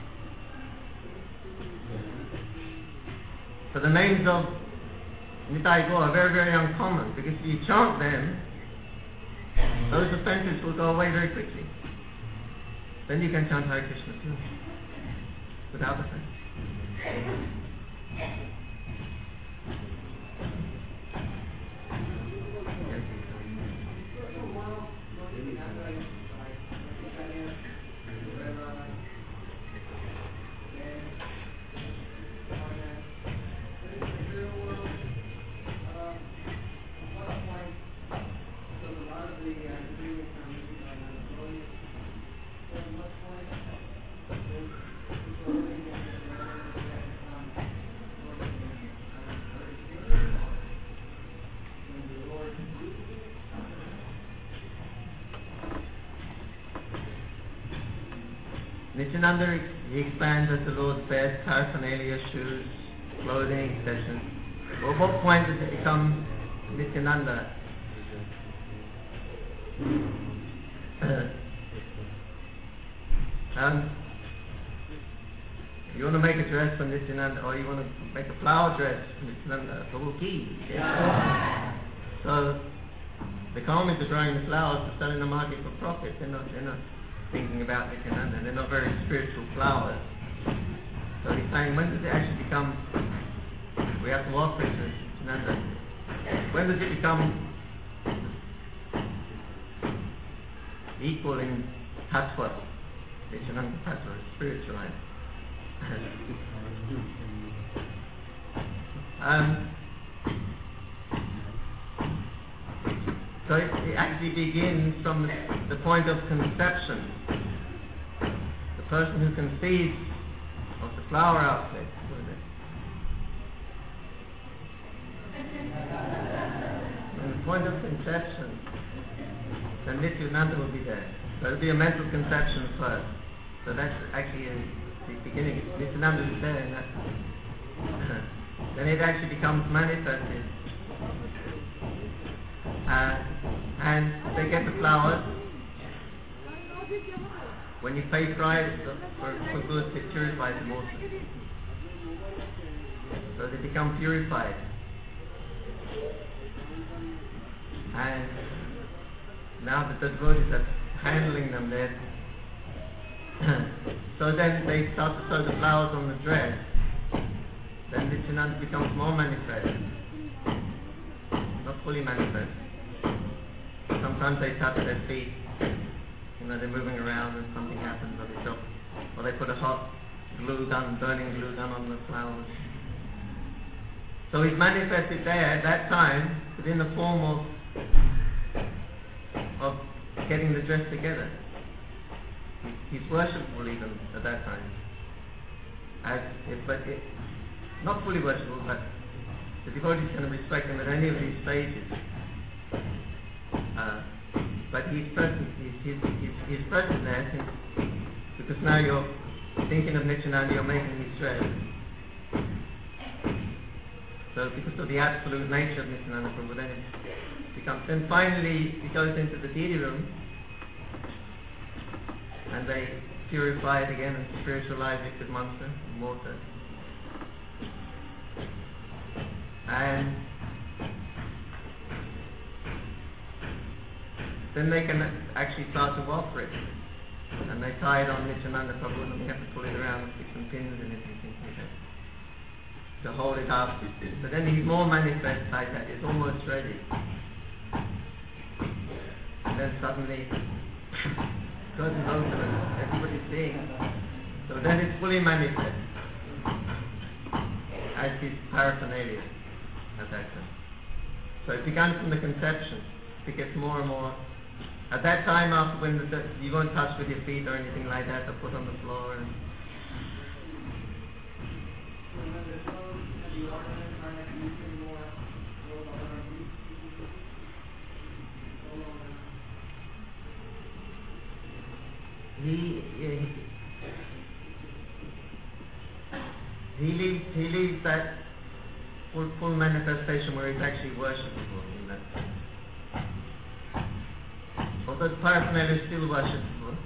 So the names of Nitai Gaur are very, very uncommon, because if you chant them, those offenses will go away very quickly. Then you can chant Hare Krishna too, without offense. Nityananda, he expands as the Lord bed, paraphernalia, shoes, clothing, et cetera. Well, at what point does it become Nityananda? um, you want to make a dress for Nityananda, or you want to make a flower dress for Nityananda, Prabhu Ki. Yeah. So the Karmis are growing the flowers to sell in the market for profit. They're not, they're not thinking about Nityananda. They're not very spiritual flowers. So he's saying, when does it actually become, we have to offer it to Nityananda. When does it become equal in tattva, Nityananda tattva, spiritualized? um, so it, it actually begins from the, the point of conception. The person who conceives of the flower outfit. From the point of conception, then Nityananda will be there. So it will be a mental conception first. So that's actually in the beginning. Nityananda is there, and that, then it actually becomes manifested. Uh, and they get the flowers. When you pay price for, for goods, it purifies them also. So they become purified. And now that the devotees are handling them there, so then they start to sew the flowers on the dress. Then Nityananda becomes more manifest, not fully manifest. Sometimes they touch their feet, you know, they're moving around and something happens, or they drop, or they put a hot glue gun, burning glue gun on the flowers. So he's manifested there at that time, but in the form of of getting the dress together. He's worshipful even at that time. As if, but it, not fully worshipful, but the devotees can respect him at any of these stages. Uh, but he's present, he's, he's, he's, he's present there since, because now you're thinking of Nityananda, you're making his dress. So because of the absolute nature of Nityananda Prabhu, then it becomes, then finally he goes into the deity room, and they purify it again and spiritualize it with mantra and water. And then they can actually start to offer it. And they tie it on Nityananda Prabhu, and we have to pull it around and stick some pins in it and things like that, to hold it up. But then he's more manifest like that, it's almost ready. And then suddenly curtains open and everybody's seeing. So then it's fully manifest. as his paraphernalia at that time. So it began from the conception. It gets more and more. At that time, after when the, you won't touch with your feet or anything like that, or put on the floor. And he, yeah, he he leaves he leaves that full, full manifestation where he's actually worshipable in that sense. Although the paraphernalia is still worshipable.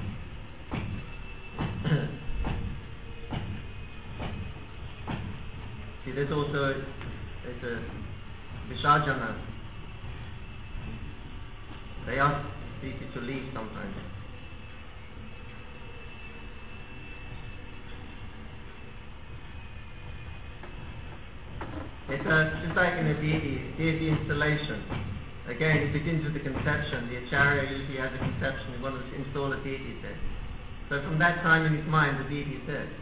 See, there's also there's a Visarjana. They ask people to leave sometimes. It's uh, just like in a deity, deity installation. Again, it begins with the conception. The Acharya usually has a conception. He wants to install a deity there. So from that time in his mind, the deity is there.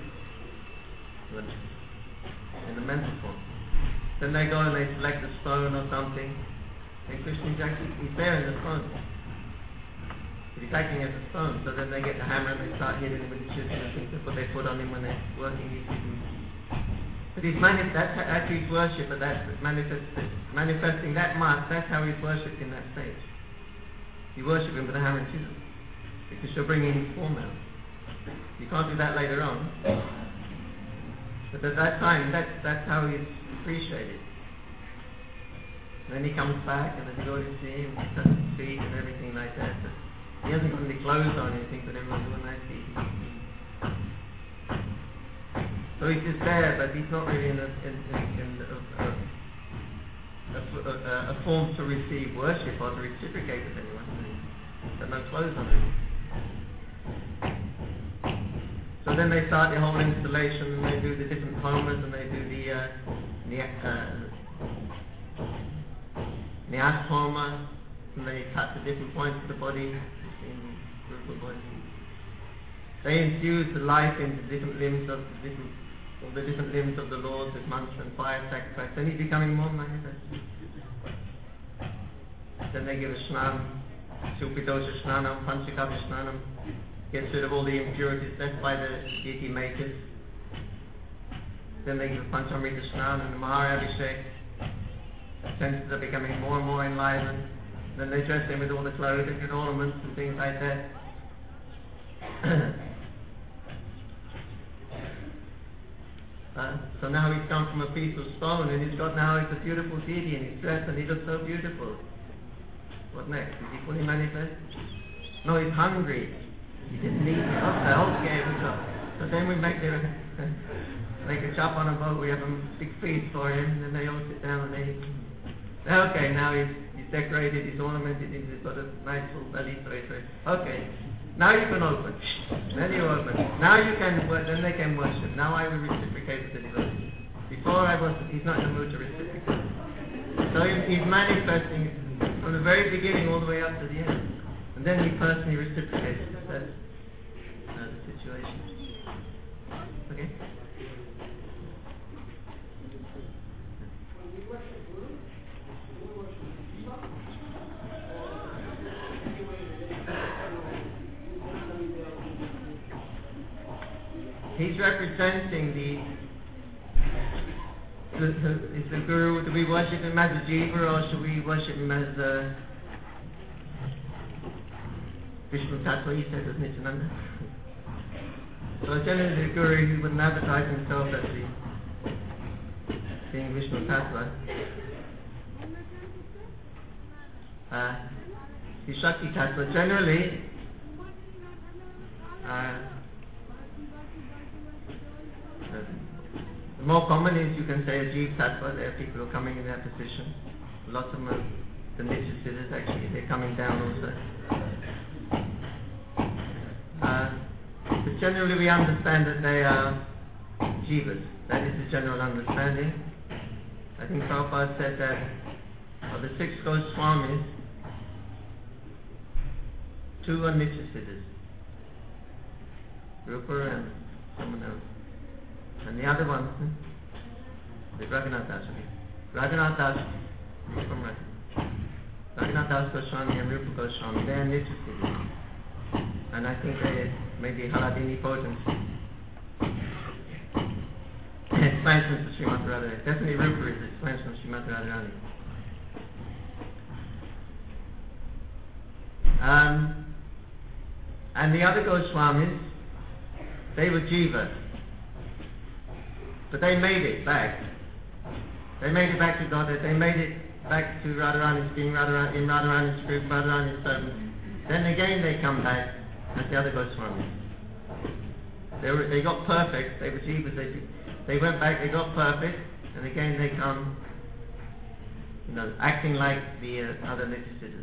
In the mental form. Then they go and they select a stone or something. And Krishna is actually, he's there in the stone. He's acting as a stone. So then they get the hammer and they start hitting him with the chisel and things. That's what they put on him when they're working these things. But he's manif- that's actually his worship, but that's manifest- manifesting that mark, that's how he's worshipped in that stage. You worship him with a hammer and chisel, because you're bringing his form out. You can't do that later on. But at that time, that's, that's how he's appreciated. And then he comes back, and then you go to see him, touch his feet and everything like that. But he hasn't got any clothes on, and you think that everyone's doing nice feet. So he's just there, but he's not really in a, in, in, in a, a, a, a, a form to receive worship or to reciprocate with anyone. He's got no clothes on him. So then they start the whole installation, and they do the different homas, and they do the uh, the uh, Nyas homa, and they cut the different points of the body in group of bodies. They infuse the life into different limbs of the different all the different limbs of the Lord with mantra and fire sacrifice. Then he's becoming more manifest. Then they give a shnam, Shilpidosha Snanam, Panchakavi Snanam, gets rid of all the impurities left by the deity makers. Then they give a Panchamrita Snan and the Mahara Abhishek. The senses are becoming more and more enlivened. Then they dress him with all the clothing and ornaments and things like that. Uh, so now he's come from a piece of stone, and he's got now he's a beautiful deity, and he's dressed and he looks so beautiful. What next? Is he fully manifest? No, he's hungry. He didn't eat. Okay, okay, we go. So then we make the make a chop on a boat. We have a big feast for him, and then they all sit down and they eat. Okay, now he's he's decorated, he's ornamented, he's got a nice full belly. Sorry, sorry. Okay. Now you can open. Then you open. Now you can work. Then they can worship. Now I will reciprocate with the devotee. Before I was, he's not in the mood to reciprocate. So he, he's manifesting from the very beginning all the way up to the end, and then he personally reciprocates. That's uh, the situation. Okay. He's representing the, the, the is the Guru. Do we worship him as a jiva, or should we worship him as a Vishnu Tattva? He said as Nityananda. So generally the Guru, he wouldn't advertise himself as the, being Vishnu Tattva. Uh, the Shakti Tattva. Generally, uh, the more common is you can say a Jeev Tattva. There are people who are coming in that position. Lots of them are the Nitya Siddhas, actually, they're coming down also. Uh, but generally we understand that they are Jivas. That is the general understanding. I think Prabhupada said that of the six Goswamis, two are Nitya Siddhas. Rupa and someone else. And the other one, with Raghunath Das. Raghunath Das is from Russia. Raghunath Das Goswami and Rupa Goswami, they're Nityasiddhis. And I think they may be Haladini potency. Expansions of Srimati Radharani. Definitely Rupa is expansion of Srimati Radharani. Um, and the other Goswamis, they were Jivas. But they made it back. They made it back to Godhead. They made it back to Radharani's being Radharani, in Radharani's group, Radharani's servant. Then again they come back as the other Goswamis. They were, they got perfect. They were Jivas. They, they went back. They got perfect, and again they come, you know, acting like the uh, other Nityasiddhis.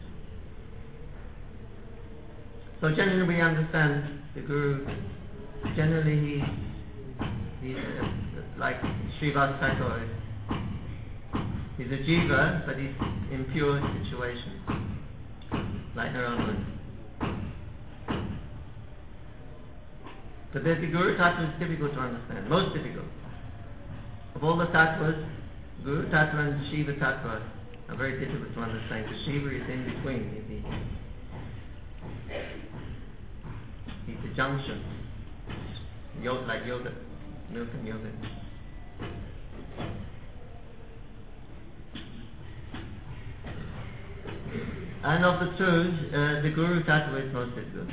So generally we understand the Guru. Generally he's he's uh, like Srivas Thakur. He's a jiva, but he's in pure situation, like Narayan. But the, the Guru Tattva is difficult to understand, most difficult. Of all the Tattvas, Guru Tattva and Shiva Tattva are very difficult to understand, because Shiva is in between. He's the, he's the junction, yoga, like yoga, milk and yoga. And of the two, uh, the Guru Tattva is most difficult.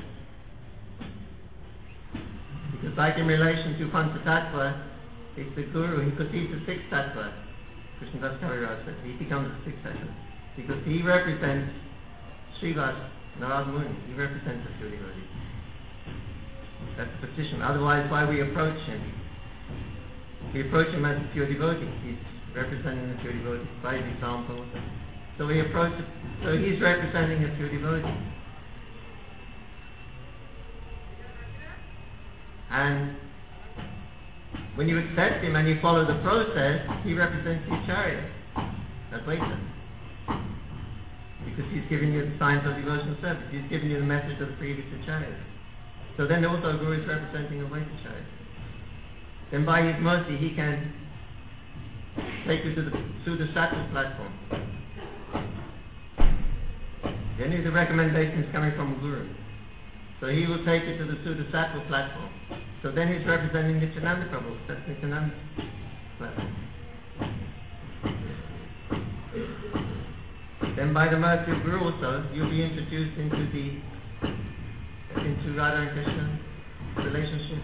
Because like in relation to Pancha Tattva, it's the Guru, because he's the sixth Tattva. Krishnadas Kaviraj said, he becomes the sixth Tattva. Because he represents Srivas, Narad Muni, he represents the pure devotee. That's the position. Otherwise, why we approach him? We approach him as a pure devotee. He's representing the pure devotee by his example. So we approach it, so he's representing a pure devotee. And when you accept him and you follow the process, he represents the Acharya, Advaita. Because he's giving you the signs of devotional service. He's giving you the message of the previous Acharyas. So then also Guru is representing Advaita Acharya. Then by his mercy he can take you to the Suddha Sattva platform. Any of the recommendations coming from Guru. So he will take you to the Suddha Sattva platform. So then he's representing Nityananda Prabhu. That's Nityananda platform. Then by the mercy of Guru also, you'll be introduced into the into Radha and Krishna relationship.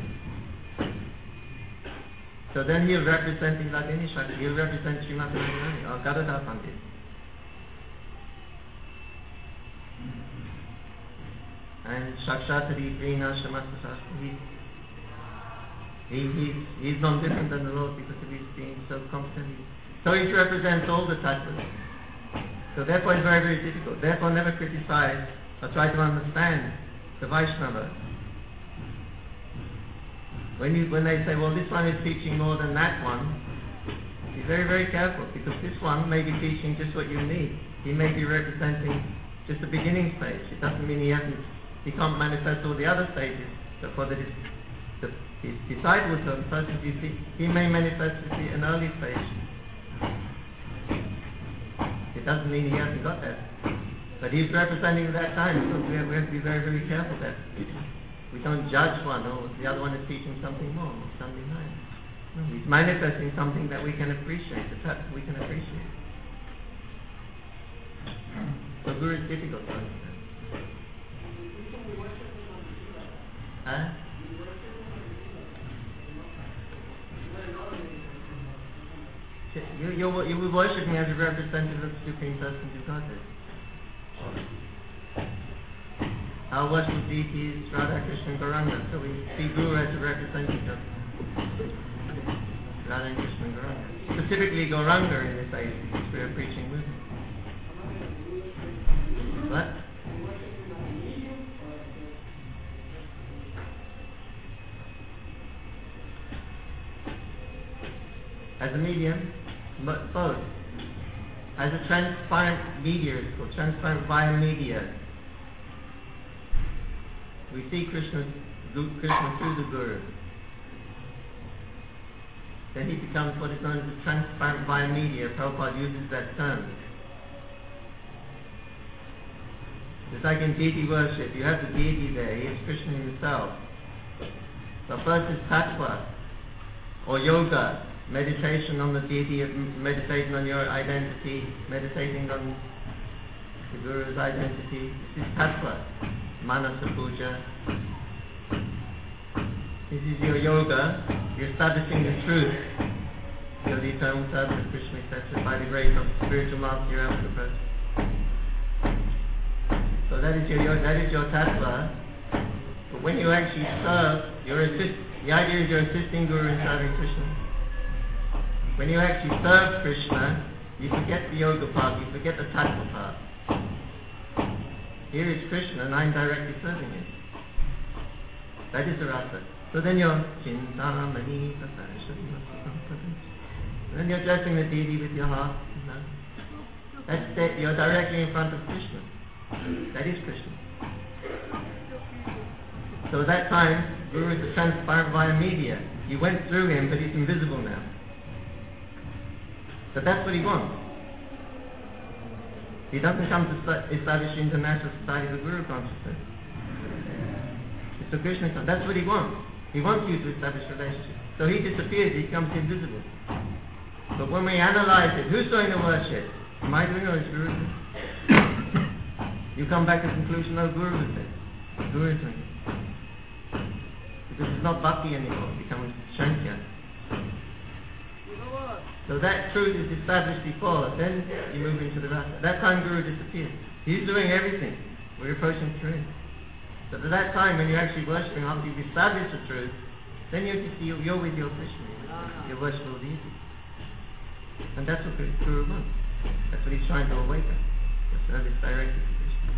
So then he'll representing Radhini Shakti. He'll represent Srimati Radharani or Gadadhar Pandit. And Shakshatari Prina Shamasta Shastri, he, he, he's, he's non different than the Lord because of his being so competent. So he represents all the tattvas. So therefore it's very, very difficult. Therefore never criticize or try to understand the Vaishnava. When you when they say, well, this one is teaching more than that one, be very, very careful, because this one may be teaching just what you need. He may be representing just the beginning stage. It doesn't mean he hasn't He can't manifest all the other stages, but for the, the his disciples or the person you see, he may manifest an early stage. It doesn't mean he hasn't got that. But he's representing at that time, so we have, we have to be very, very careful that we don't judge one, or the other one is teaching something more, or something higher. No, he's manifesting something that we can appreciate, the fact that we can appreciate. So Guru is difficult to understand. Huh? You, you, you will worship me as a representative of the Supreme Personality of Godhead. Our worship deity is Radha Krishna Gauranga, so we see Guru as a representative of Radha Krishna Gauranga. Specifically Gauranga in this age, because we are preaching with him. What? As a medium, but both. As a transparent media, it's called transparent via media. We see Krishna, Krishna through the Guru. then he becomes what is known as a transparent via media. Prabhupada uses that term. It's like in deity worship, you have the deity there, he is Krishna himself. So first is tattva, or yoga, meditation on the deity, of meditating on your identity, meditating on the Guru's identity. This is tattva, manasa puja. This is your yoga, you're establishing the truth, you're the eternal service of Krishna, et cetera, by the grace of spiritual master, your Prabhupada. So that is your yoga, that is your tattva. But when you actually serve, you're assist, the idea is you're assisting Guru in serving Krishna. When you actually serve Krishna, you forget the yoga part, you forget the tattva part. Here is Krishna and I'm directly serving him. That is the rasa. So then you're Chintamani and then you're addressing the deity with your heart. You know. That's it, you're directly in front of Krishna. That is Krishna. So at that time, Guru is transparent via media. You went through him, but he's invisible now. But that's what he wants. He doesn't come to establish the International Society of Guru Consciousness. It's a Krishna consciousness. That's what he wants. He wants you to establish a relationship. So he disappears, he becomes invisible. But when we analyze it, who's doing the worship? Am I doing it or is Guru doing it? You come back to the conclusion, no, Guru is it. Guru is doing it. Because it's not bhakti anymore, it becomes shankya. So that truth is established before, then you move into the rasa. At that time Guru disappears. He's doing everything. We're approaching truth. So at that time when you're actually worshipping, after you've established the truth, then you just you're, you're with your Krishna, your worshipful deity. And that's what Guru wants. That's what he's trying to awaken. The service directed to Krishna.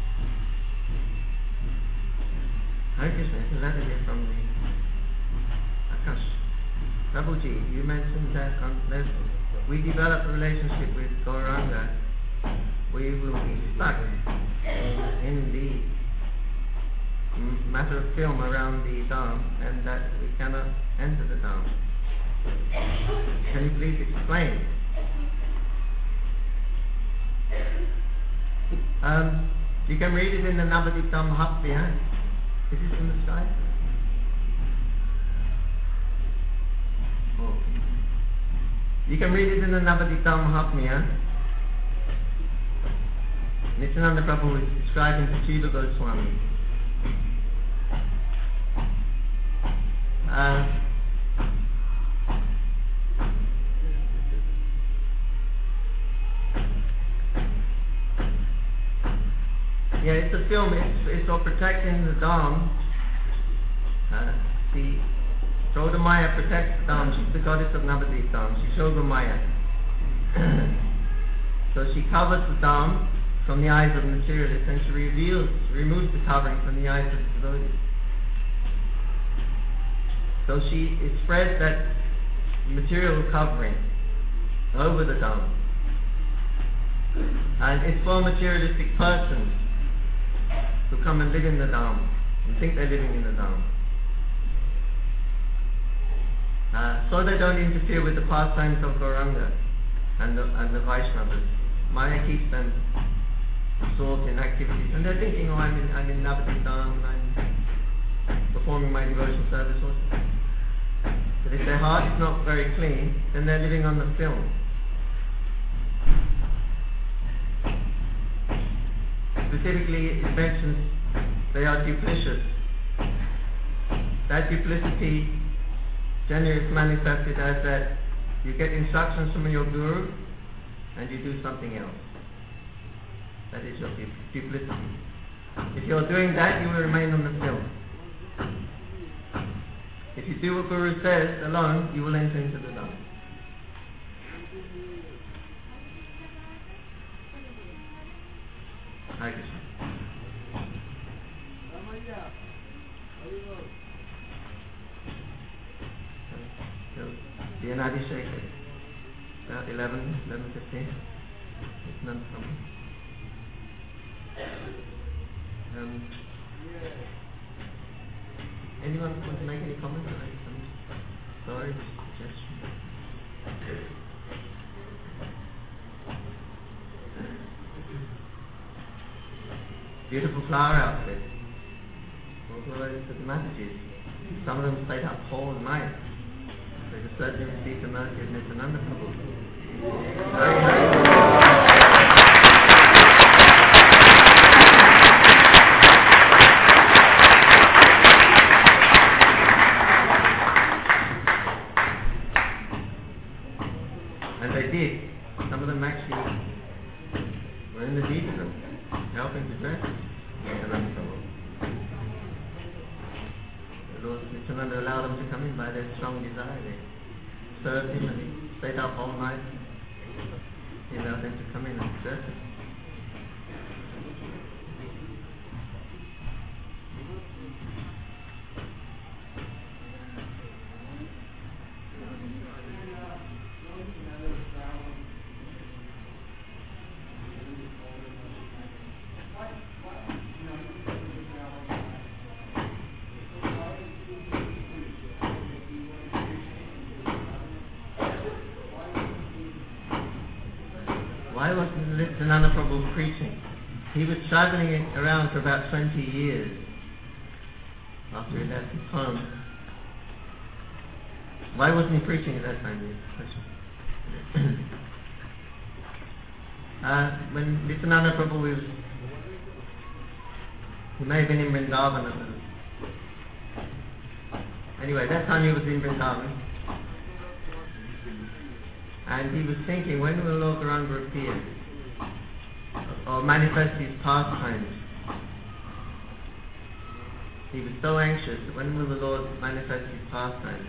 Hare Krishna, it's a letter here from the Akash. Prabhuji, you mentioned that um, we develop a relationship with Gauranga, we will be stuck in the matter of film around the Dham, and that we cannot enter the Dham. Can you please explain? Um, you can read it in the Navadip Dham Mahaprabhu. Is this in the sky? Oh. You can read it in the Navadip Dham Mahaprabhu. Nityananda Prabhu is describing to Jiva Goswami. Uh, yeah, it's a film. It's, it's for protecting the Dham. Uh, the Shoga Maya protects the Dham. She's the goddess of Navadip Dham. She's Shoga Maya. So she covers the Dham from the eyes of the materialists, and she reveals, removes the covering from the eyes of the devotees. So she it spreads that material covering over the Dham. And it's for materialistic persons who come and live in the Dham and think they're living in the Dham. Uh, so they don't interfere with the pastimes of Gauranga and the, and the Vaishnavas. Maya keeps them absorbed in activities, and they're thinking, oh, I'm in, I'm in Navadip Dham, I'm performing my devotional service also. But if their heart is not very clean, then they're living on the film. Specifically, it mentions they are duplicitous. That duplicity generally is manifested as that you get instructions from your guru and you do something else. That is your du- duplicity. If you're doing that, you will remain on the film. If you do what Guru says alone, you will enter into the Dham. Hare Krishna. So, the Anadi Sheikh, about eleven, eleven fifteen. It's none from um, anyone want to make any comments on any stories? suggestion. Beautiful flower outfit. All glory to the Mataji's. Some of them stayed up whole night. They just certainly received the mercy of Nityananda Prabhu. Very nice. And they did. Some of them actually were in the deep of them, helping to dress Nityananda Prabhu. Lord Nityananda allowed them to come in by their strong desire. They served him and he stayed up all night. He allowed them to come in and serve him. Why wasn't Nityananda Prabhu preaching? He was traveling around for about twenty years after he left his home. Why wasn't he preaching at that time? uh, when Nityananda Prabhu was, he may have been in Vrindavan. Anyway, that time he was in Vrindavan. And he was thinking, when will Lord Gauranga appear? Or manifest his pastimes? He was so anxious, when will the Lord manifest his pastimes?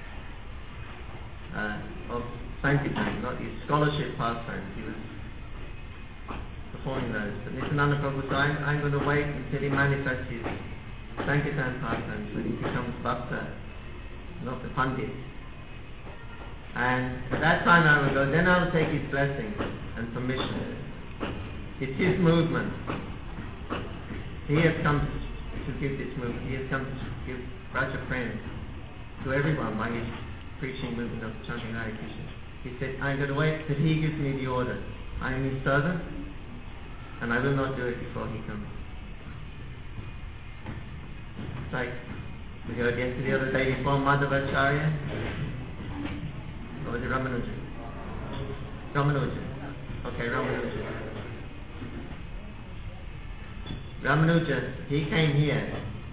Uh, of sanctity, not his scholarship pastimes. He was performing those. But Nityananda Prabhu said, I'm, I'm going to wait until he manifests his Sankirtan pastimes, when he becomes Bhakta, not the Pandit. And at that time I will go, then I will take his blessing and permission. It's his movement. He has come to give this movement. He has come to give Raja Prem to everyone by his preaching movement of chanting Hare Krishna. He said, I'm going to wait till he gives me the order. I am his servant, and I will not do it before he comes. It's like we heard yesterday, the other day before Madhavacharya. Or was it Ramanuja? Ramanuja. Okay, Ramanuja. Ramanuja, he came here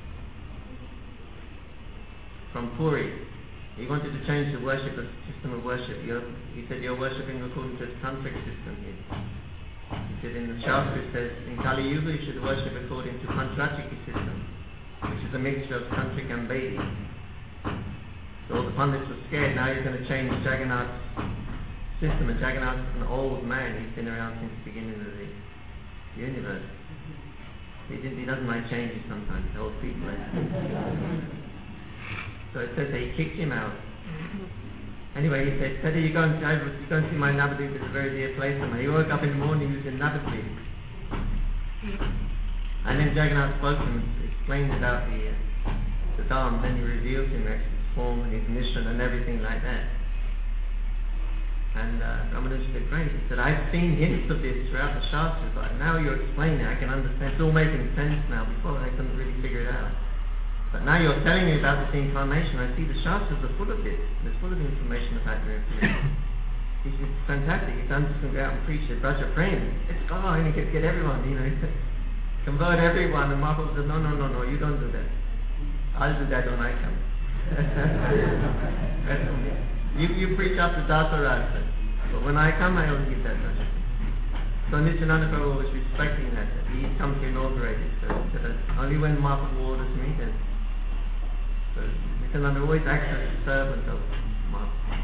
from Puri. He wanted to change the worship, the system of worship. You're, he said, you're worshipping according to the tantric system here. He said, in the Shastra it says, in Kali Yuga you should worship according to Panchratiki system, which is a mixture of tantric and Vedic. So all the pundits were scared. Now you're going to change Jagannath's system, and Jagannath's an old man. He's been around since the beginning of the universe. He, didn't, he doesn't like changes sometimes, old people. So it says that he kicked him out. Anyway, he said, Teddy, you go and, you go and see my Navadvip, it's a very dear place to me. He woke up in the morning, he was in Navadvip. And then Jagannath spoke to him, explained about the, uh, the Dham, then he revealed to him actually form and his mission and everything like that. And uh, Ramanuja said, great. He said, I've seen hints of this throughout the Shastras, but now you're explaining it, I can understand. It's all making sense now. Before I couldn't really figure it out. But now you're telling me about this incarnation. I see the Shastras are full of this. There's full of information about your information. He said, it's fantastic. If I'm just going to go out and preach it, Raja Prem, let's go on and get, get everyone, you know, convert everyone. And Mahaprabhu said, no, no, no, no, you don't do that. I'll do that when I come. you, you preach up to Dasarasa, but when I come, I will give that Raja. So Nityananda Prabhu was respecting that. He comes to inaugurate it. So he said, only when Mahaprabhu orders me, then. So Nityananda always acts as a servant of Mahaprabhu.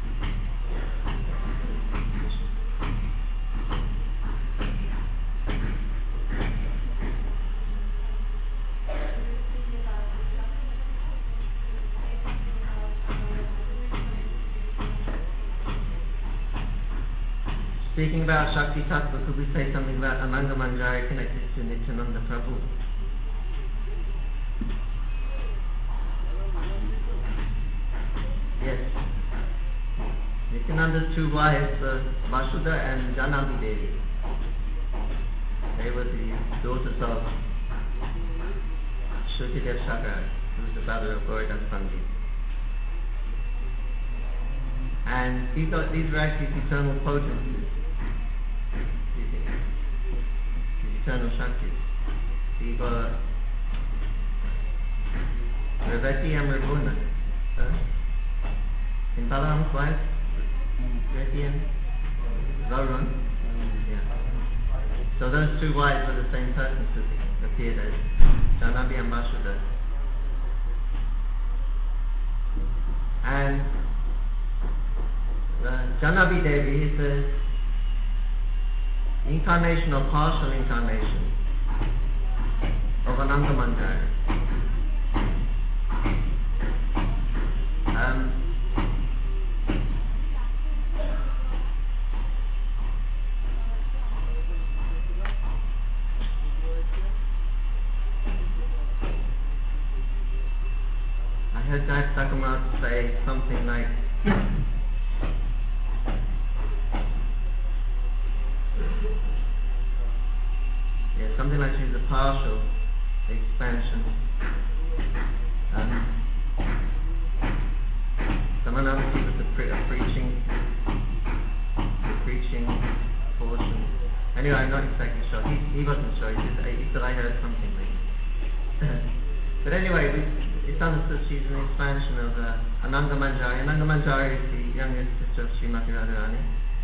Speaking about Shakti Tattva, could we say something about Ananga Manjari connected to Nityananda Prabhu? Yes. Nityananda's two wives were Vasudha and Jannavi Devi. They were the daughters of Shrutidev Shakar, who was the brother of Gauridas Pandit. And these, are, these were actually eternal potencies, these, these eternal Shaktis. These were Revati and Ravuna. Uh, in Balaram's wife, Revati and Varun. Yeah. So those two wives were the same person who appeared as Jannavi and Vasudha. And uh, Jannavi Devi is the incarnation or partial incarnation of Ananga Manjari. Um, I heard Jack Sakamat say something like, yeah, something like she's a partial expansion. Um, someone else was the pre- a preaching, the preaching portion. Anyway, I'm not exactly sure. He, he wasn't sure. He said, he said I heard something like. But anyway, we, it's understood she's an expansion of uh, Ananga Manjari. Ananga Manjari is the youngest sister of Srimati Radharani.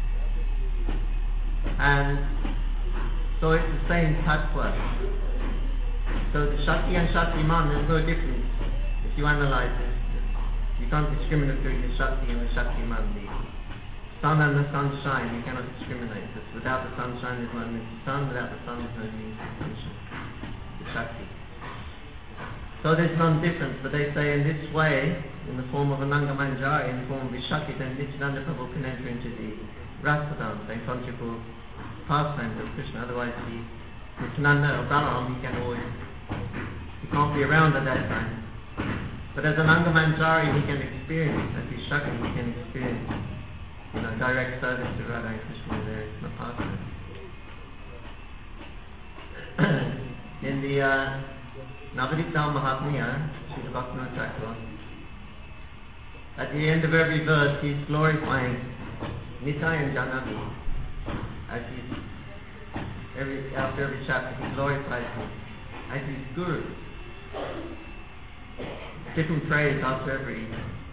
And so it's the same tattva. So the Shakti and Shaktiman, there's no difference. If you analyze this, you can't discriminate between the Shakti and the Shaktiman. The sun and the sunshine, you cannot discriminate. Because without the sunshine, there's no need for sun. Without the sun, there's no need for sunshine. The Shakti. So there's none difference, but they say in this way, in the form of Ananga Manjari, in the form of the Shakti, then Nityananda Prabhu can enter into the Rasa dance, the conjugal pastimes of Krishna. Otherwise, the Nityananda or Balaram, he can always, he can't be around at that time. But as Ananga Manjari, he can experience, as his Shakti, he can experience, you know, direct service to Radha and Krishna in their pastimes. In the uh, Navadipta Mahatmya, Srila Bhaktivinoda Thakur, at the end of every verse he's glorifying Nitai and Jannavi. As he's, every, after every chapter he glorifies him as his guru. Different praise after every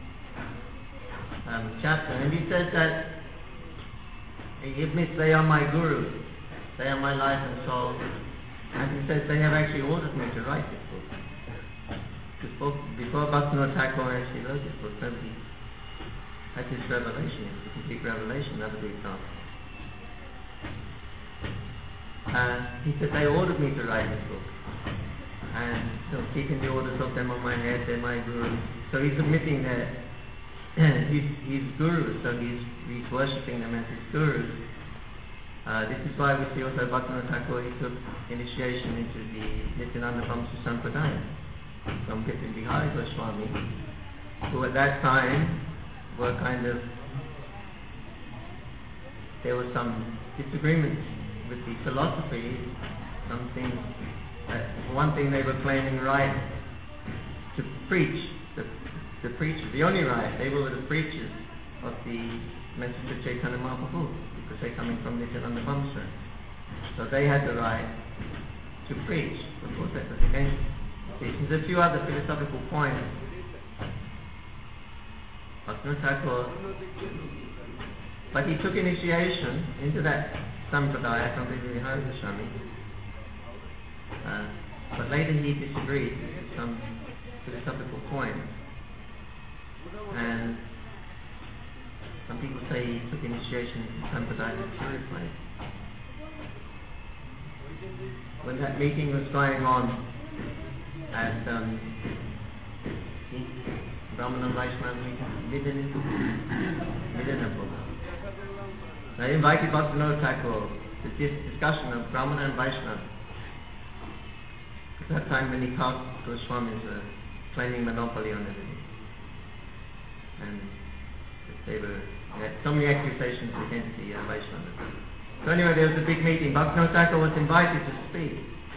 um, chapter. And he says that, he admits they are my gurus, they are my life and soul. And he says they have actually ordered me to write this book. Before, before Bhaktivinoda Thakur actually wrote this book, nobody had this revelation. It's a complete revelation, nobody thought. And he said they ordered me to write this book. And so keeping the orders of them on my head, they're my gurus. So he's admitting that he's, he's gurus, so he's, he's worshipping them as his gurus. Uh, this is why we see also Bhaktivinoda Thakur, he took initiation into the Nityananda Vamsa Sampradaya from Bipin Bihari Goswami, who at that time were kind of, there was some disagreement with the philosophy, some things, uh, one thing they were claiming right to preach, the, the preachers, the only right, they were the preachers of the message of Chaitanya Mahaprabhu, because they're coming from Nityananda Vamsa. So they had the right to preach. Of course, that was against it. There's a few other philosophical points. Bhaktivinoda Thakur, but he took initiation into that sampradaya from Bipin Bihari Goswami. Uh, but later he disagreed with some philosophical points. And some people say he took initiation into Sampradaya to purify. When that meeting was going on at um, Brahman and Vaishnava meeting, Midinapur, they invited Bhaktivinoda Thakur to this discussion of Brahman and Vaishnava. At that time, many caste Goswamis were claiming monopoly on everything. And they were There so many accusations against the uh, Vaishnavas. So anyway, there was a big meeting. Bhaktivinoda Thakur was invited to speak.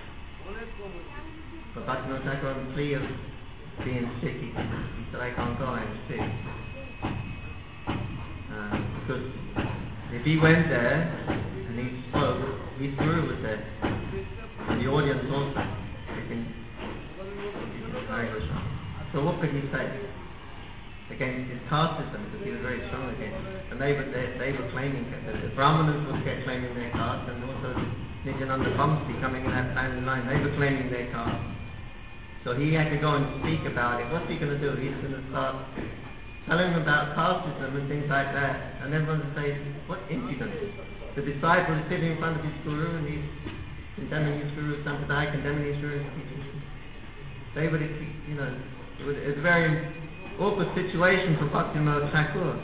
But Bhaktivinoda Thakur, on the plea of being sick, he, he said, I can't go, I'm sick. Uh, because if he went there and he spoke, his guru was there. And the audience also. They can, so what could he say against his casteism? Because he was very strong against it. And they were, they, they were claiming, the, the Brahmanas were claiming their caste, and also Nityananda Bamsi coming in that family line, they were claiming their caste. So he had to go and speak about it. What's he going to do? He's going to start telling them about casteism and things like that. And everyone would say, what impudence. The disciple is sitting in front of his guru and he's condemning his guru, Sampradaya, condemning his guru. They would, you know, it was a very awkward situation for Bhaktivinoda Thakur.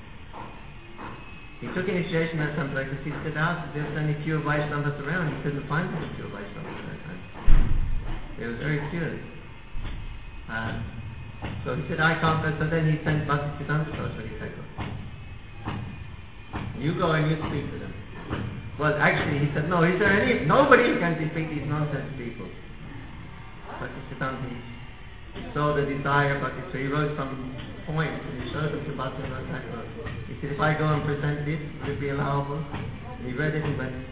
He took initiation at Sampradaya because he stood out, there was only few Vaishnavas around. He couldn't find any pure Vaishnavas at that time. There was very few. Um, so he said, I can't go. So then he sent Bhaktisiddhanta Saraswati Thakur. You go and you speak to them. Well, actually, he said, no, is there any, nobody can defeat these nonsense people. Bhaktisiddhanta, he saw the desire, but so he wrote some points and he showed them to Bhaktivinoda Thakur. He said, if I go and present this, will it be allowable? And he read it and went,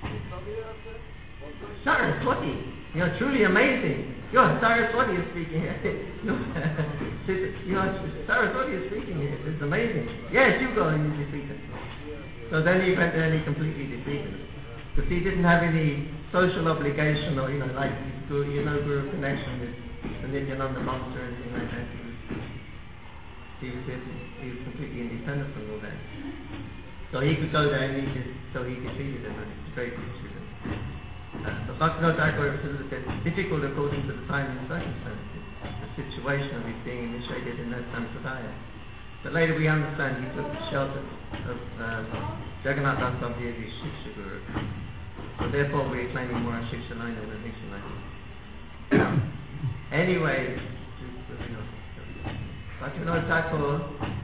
Saraswati, you're truly amazing. You're Saraswati is speaking here. you know, Saraswati is speaking here. It's amazing. Yes, you go and you defeat it. So then he went there and he completely defeated it. Because he didn't have any social obligation or, you know, like, you know, guru connection with the Nityananda Master or anything like that. He was, he was, he was completely independent from all that. So he could go there and he could, so he defeated him, and it's a great history. Uh, but Bhaktivinoda Thakur said it's difficult according to the time and circumstances, the situation of his being initiated in that Sampradaya. But later we understand he took the shelter of uh, Jagannath Das Babu, his Shiksha Guru. So therefore we are claiming more Shiksha Lina than Diksha Lina. Anyway, Bhaktivinoda Thakur,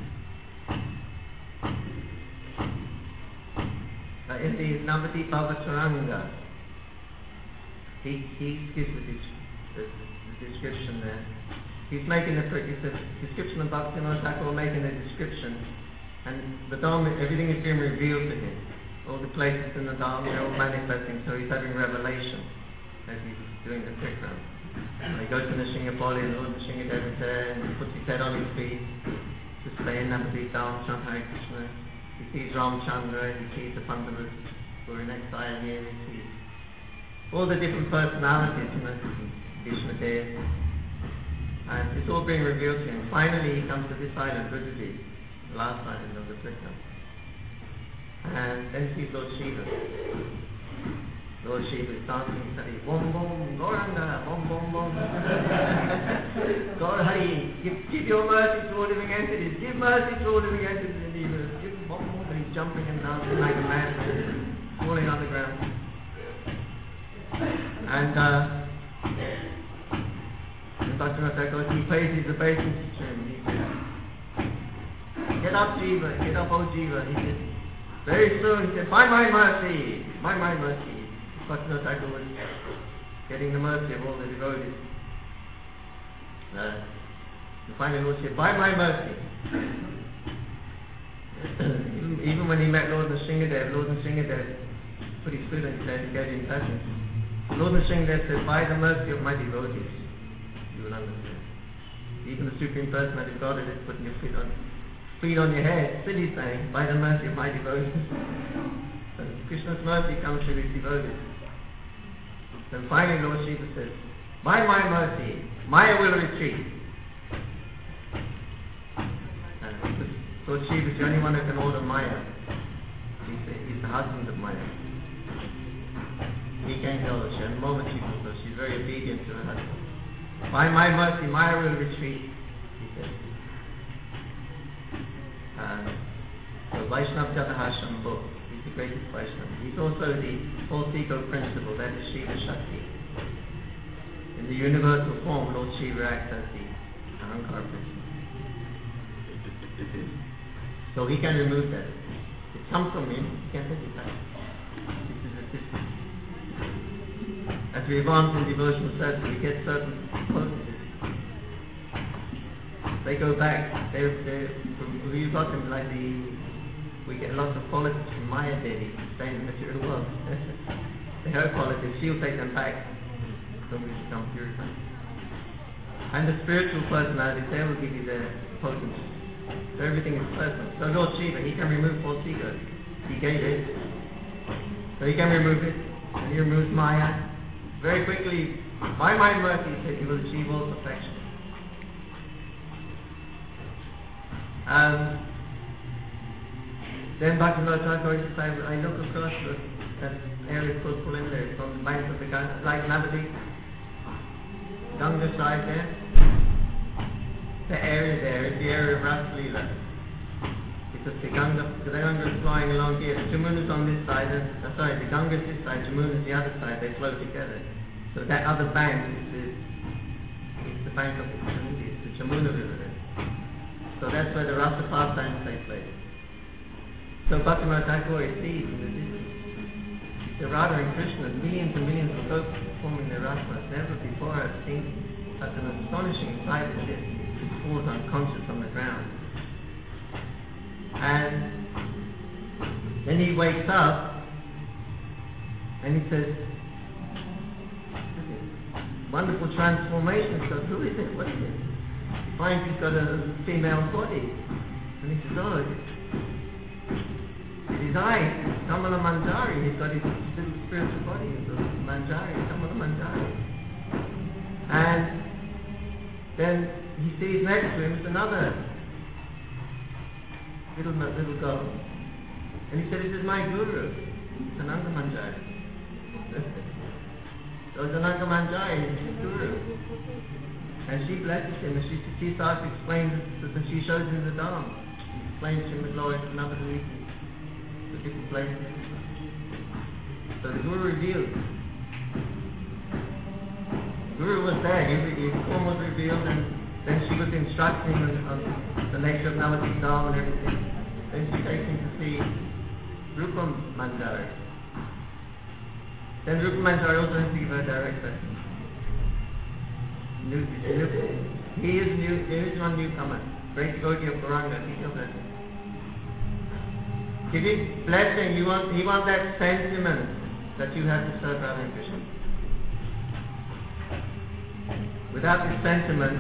uh, in the Navadip Avataranga, he, he gives the, the, the description there. He's making a, it's a description of Bhaktivinoda Thakur, making a description, and the Dharma, everything is being revealed to him. All the places in the Dharma, they're all manifesting, so he's having revelation as he's doing the Tikram. And he goes to Nrsimhapoli, and Lord Nrsimhadev is there, and he puts his head on his feet to stay in Navadip Dharma, Hare Krishna. He sees Ramchandra, he sees the Pandavas who are in exile here, he sees all the different personalities, you know, Bhishmadev. And it's all being revealed to him. Finally, he comes to this island, Buddhaji, the last island of the Tikram. And then he sees Lord Shiva. Lord Shiva is dancing, he's saying, Bom Bom, Gauranga, Bom Bom Bom. God Hari, give, give your mercy to all living entities, give mercy to all living entities in the universe, give him Bom Bom, and he's jumping and dancing like a man, falling on the ground. And, uh, Bhaktivinoda Thakur, he pays his obeisance to him. He says, get up, Jiva, get up, oh Jiva. He said, very soon, he said, by my mercy, by my mercy. Bhaktivinoda Thakur was getting the mercy of all the devotees. Uh, and finally, Lord said, by my mercy. even, even when he met Lord Nrsimhadev, Lord Nrsimhadev put his foot on his head and gave him blessings. Lord Nrsimhadev said, by the mercy of my devotees, you will understand. Even the Supreme Personality of Godhead is putting your feet on, feet on your head. Still he's saying, by the mercy of my devotees. So Krishna's mercy comes to his devotees. Then finally Lord Shiva says, by my mercy, Maya will retreat. And Lord Shiva is the only one who can order Maya. He's the, he's the husband of Maya. He can't tell her, and the moment she does, so she's very obedient to her husband. By my mercy, Maya will retreat, he says. And so Vaishnava Jatahasham book, he's the greatest Vaishnava. He's also the false ego principle, that is Shiva Shakti. In the universal form, Lord Shiva acts as the Ahankara principle. So he can remove that. It comes from him, he can take it back. This is a system. As we advance in devotional service, we get certain potencies. They go back. They, they, we've got them like the. We get lots of qualities from Maya Devi, staying in the material world. The her qualities, she'll take them back when we become purified. And the spiritual personalities, they will give you the potencies. So everything is personal. So Lord Shiva, he can remove false ego. He gave it. So he can remove it. And he removes Maya. Very quickly, by my mercy, he said, you will achieve all perfection. Um, then Bhaktivinoda Thakur says, I look across the, that area called Preliminary, from the banks of the Ganga, like Navadi, Ganga side there. The area there is the area of Rasalila. Because the Ganga, the Ganga is flying along here. The Jamuna is on this side, and, uh, sorry, the Ganga is this side, Jamuna is the other side. They flow together. So that other bank is the, is the bank of the Jamuna, it's the Jamuna River there. So that's where the Rasa pastimes take place. So Bhaktivinoda Thakur sees in the distance the Radha and Krishna, millions and millions of folks performing their rasas. Never before I've seen such an astonishing sight as this. He falls unconscious on the ground. And then he wakes up and he says, wonderful transformation. So who is it? What is it? He finds he's got a female body. And he says, oh, it is I, Kamala Manjari. He's got his little spiritual body, his little Manjari, Kamala Manjari. And then he sees next to him is another little little girl. And he said, this is my guru, Sananga Manjari. So Sananga Manjari is his guru. And she blesses him, and she, she starts to explain, that she shows him the Dharma. She explains to him the glory of another religion, the different places. So the guru revealed. The guru was there, his form was revealed, and then she was instructing him on, on the nature of Navadip Dharma and everything. Then she takes him to see Rupa Manjari. Then Rupa Manjari also has to give her a direct lesson. New, new, he is new, there is one newcomer, great devotee of Gauranga, he will bless him. Give his blessing, you want, he wants that sentiment that you have to serve Radha and Krishna. Without the sentiment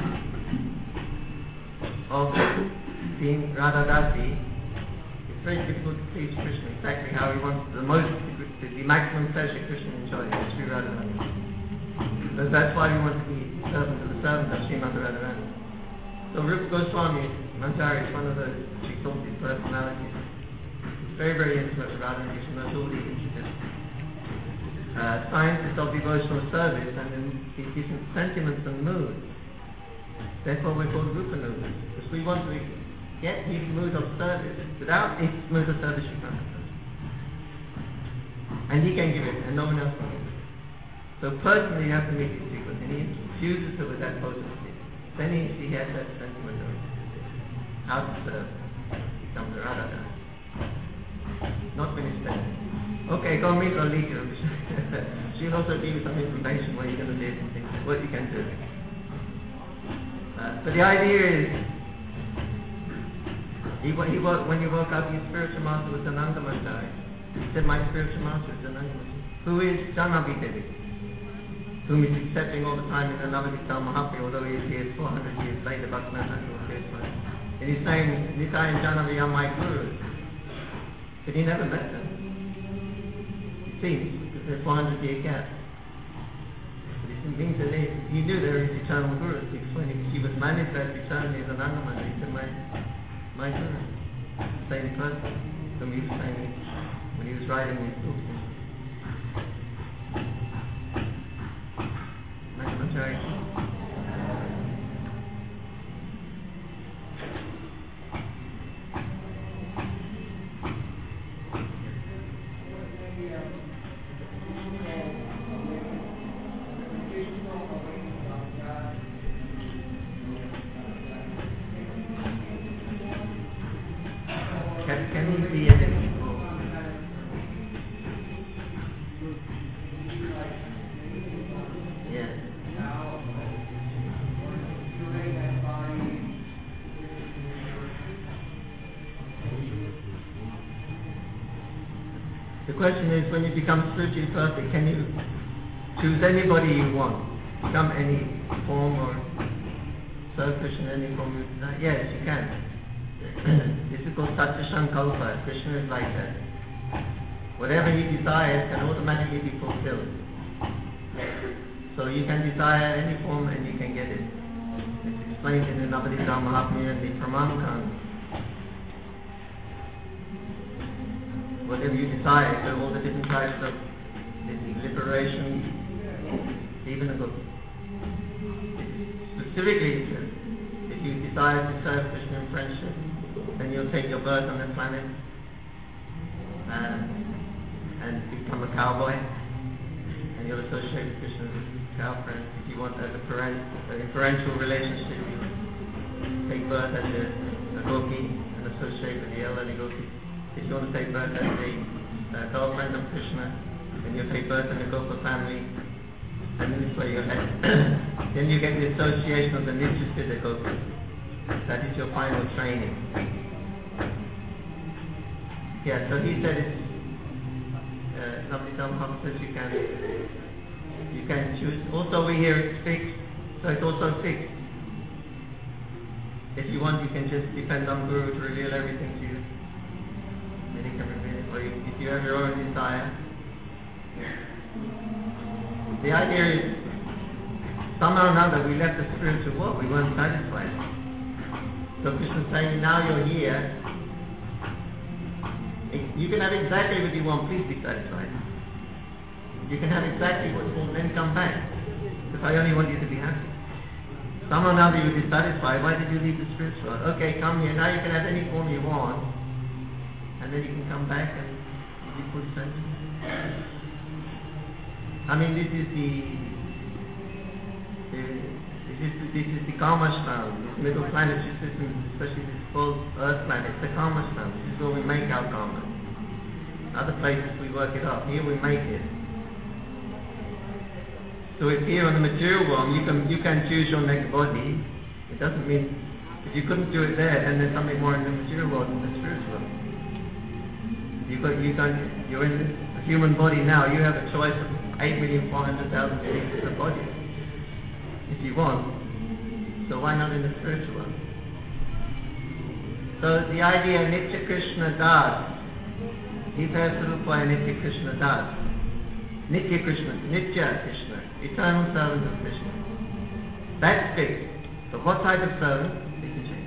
of being Radha Dasi, it's very difficult to please Krishna exactly how he wants the most, the, the maximum pleasure Krishna enjoys, which is Radha Dasi. So that's why we want to be servant of the servant of Srimati Radharani. So Rupa Goswami Manjari is one of those exalted personalities. He's very, very intimate with Radha and Krishna, knows all the intricate uh, sciences of devotional service and in the different sentiments and moods. Therefore we're called Rupa Nugas, because we want to get his mood of service. Without his mood of service you can't have service. And he can give it, and no one else can give it. So personally you have to meet his secret, and he infuses her with that potency. Then he, he has that sentiment of how to serve, become the Radha. Not finished then. Okay, go meet Lalita. She'll also give you some information what you're going to do and things, what you can do. Uh, but the idea is, he, he, when you woke up, his spiritual master was Sananga Manjari. He said, my spiritual master is Sananga Manjari, who is Jannavi Devi, whom he's accepting all the time in the Navadip Mahaprabhu, although he is here four hundred years later, Bhaktivinoda Thakur was here twice. And he's saying, Nitai and Jannavi are my gurus. But he never met them. It seems, because there's four hundred year gap. But it means that they, he knew there is eternal gurus. He explained it. She was manifest eternally as an Angamana. He said, my, my guru. Same person. Whom he was saying when he was writing his books. Sorry. The question is, when you become spiritually perfect, can you choose anybody you want? Become any form or serve Krishna in any form you desire? Yes, you can. This is called Satya Sankalpa. Krishna is like that. Whatever he desires can automatically be fulfilled. So you can desire any form and you can get it. It's explained in the Navadvita Mahatmya and the Pramanakanda. Whatever you desire, so all the different types of liberation, even a good. Specifically, if you desire to serve Krishna in friendship, then you'll take your birth on the planet and, and become a cowboy, and you'll associate with Krishna as a cow friend. If you want as a parent, a parental relationship, you take birth as a, a gopi and associate with the elderly gopi. If you want to take birth as a uh, girlfriend of Krishna, then you take birth in the Gopa family, and in this way you head. Then you get the association of the Nitya Siddha Gopas. That is your final training. Yeah, so he said it's uh, Navadvita Mahatmya says you can you can choose. Also we hear it's fixed, so it's also fixed. If you want, you can just depend on Guru to reveal everything to you. Or if you have your own desire. The idea is, somehow or another we left the spiritual world, we weren't satisfied. So Krishna is saying, now you're here, you can have exactly what you want, please be satisfied. You can have exactly what you want, then come back. Because I only want you to be happy. Somehow or another you will be satisfied, why did you leave the spiritual world? Okay, come here, now you can have any form you want, and then you can come back and be fully satisfied. I mean, this is the, the this is the, this is the karma shram, this middle planetary system, especially this full Earth planet, it's the karma shram. This is where we make our karma. Other places we work it up. Here we make it. So if here on the material world you can you can choose your next body, it doesn't mean if you couldn't do it there, then there's something more in the material world than the spiritual world. You got you can you're in a human body now. You have a choice of eight million four hundred thousand pieces of body, if you want. So why not in the spiritual world? So the idea Nitya Krishna Das, Nitya Sarupaya Nitya Krishna Das, Nitya Krishna, Nitya Krishna, eternal servant of Krishna. That's fixed. But what type of servant? It can change.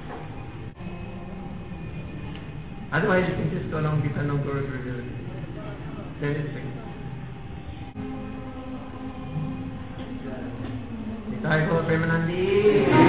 Otherwise you can just go along, depend on Guru's revealing. Then it's fixed. Jai Gaur Premanandi.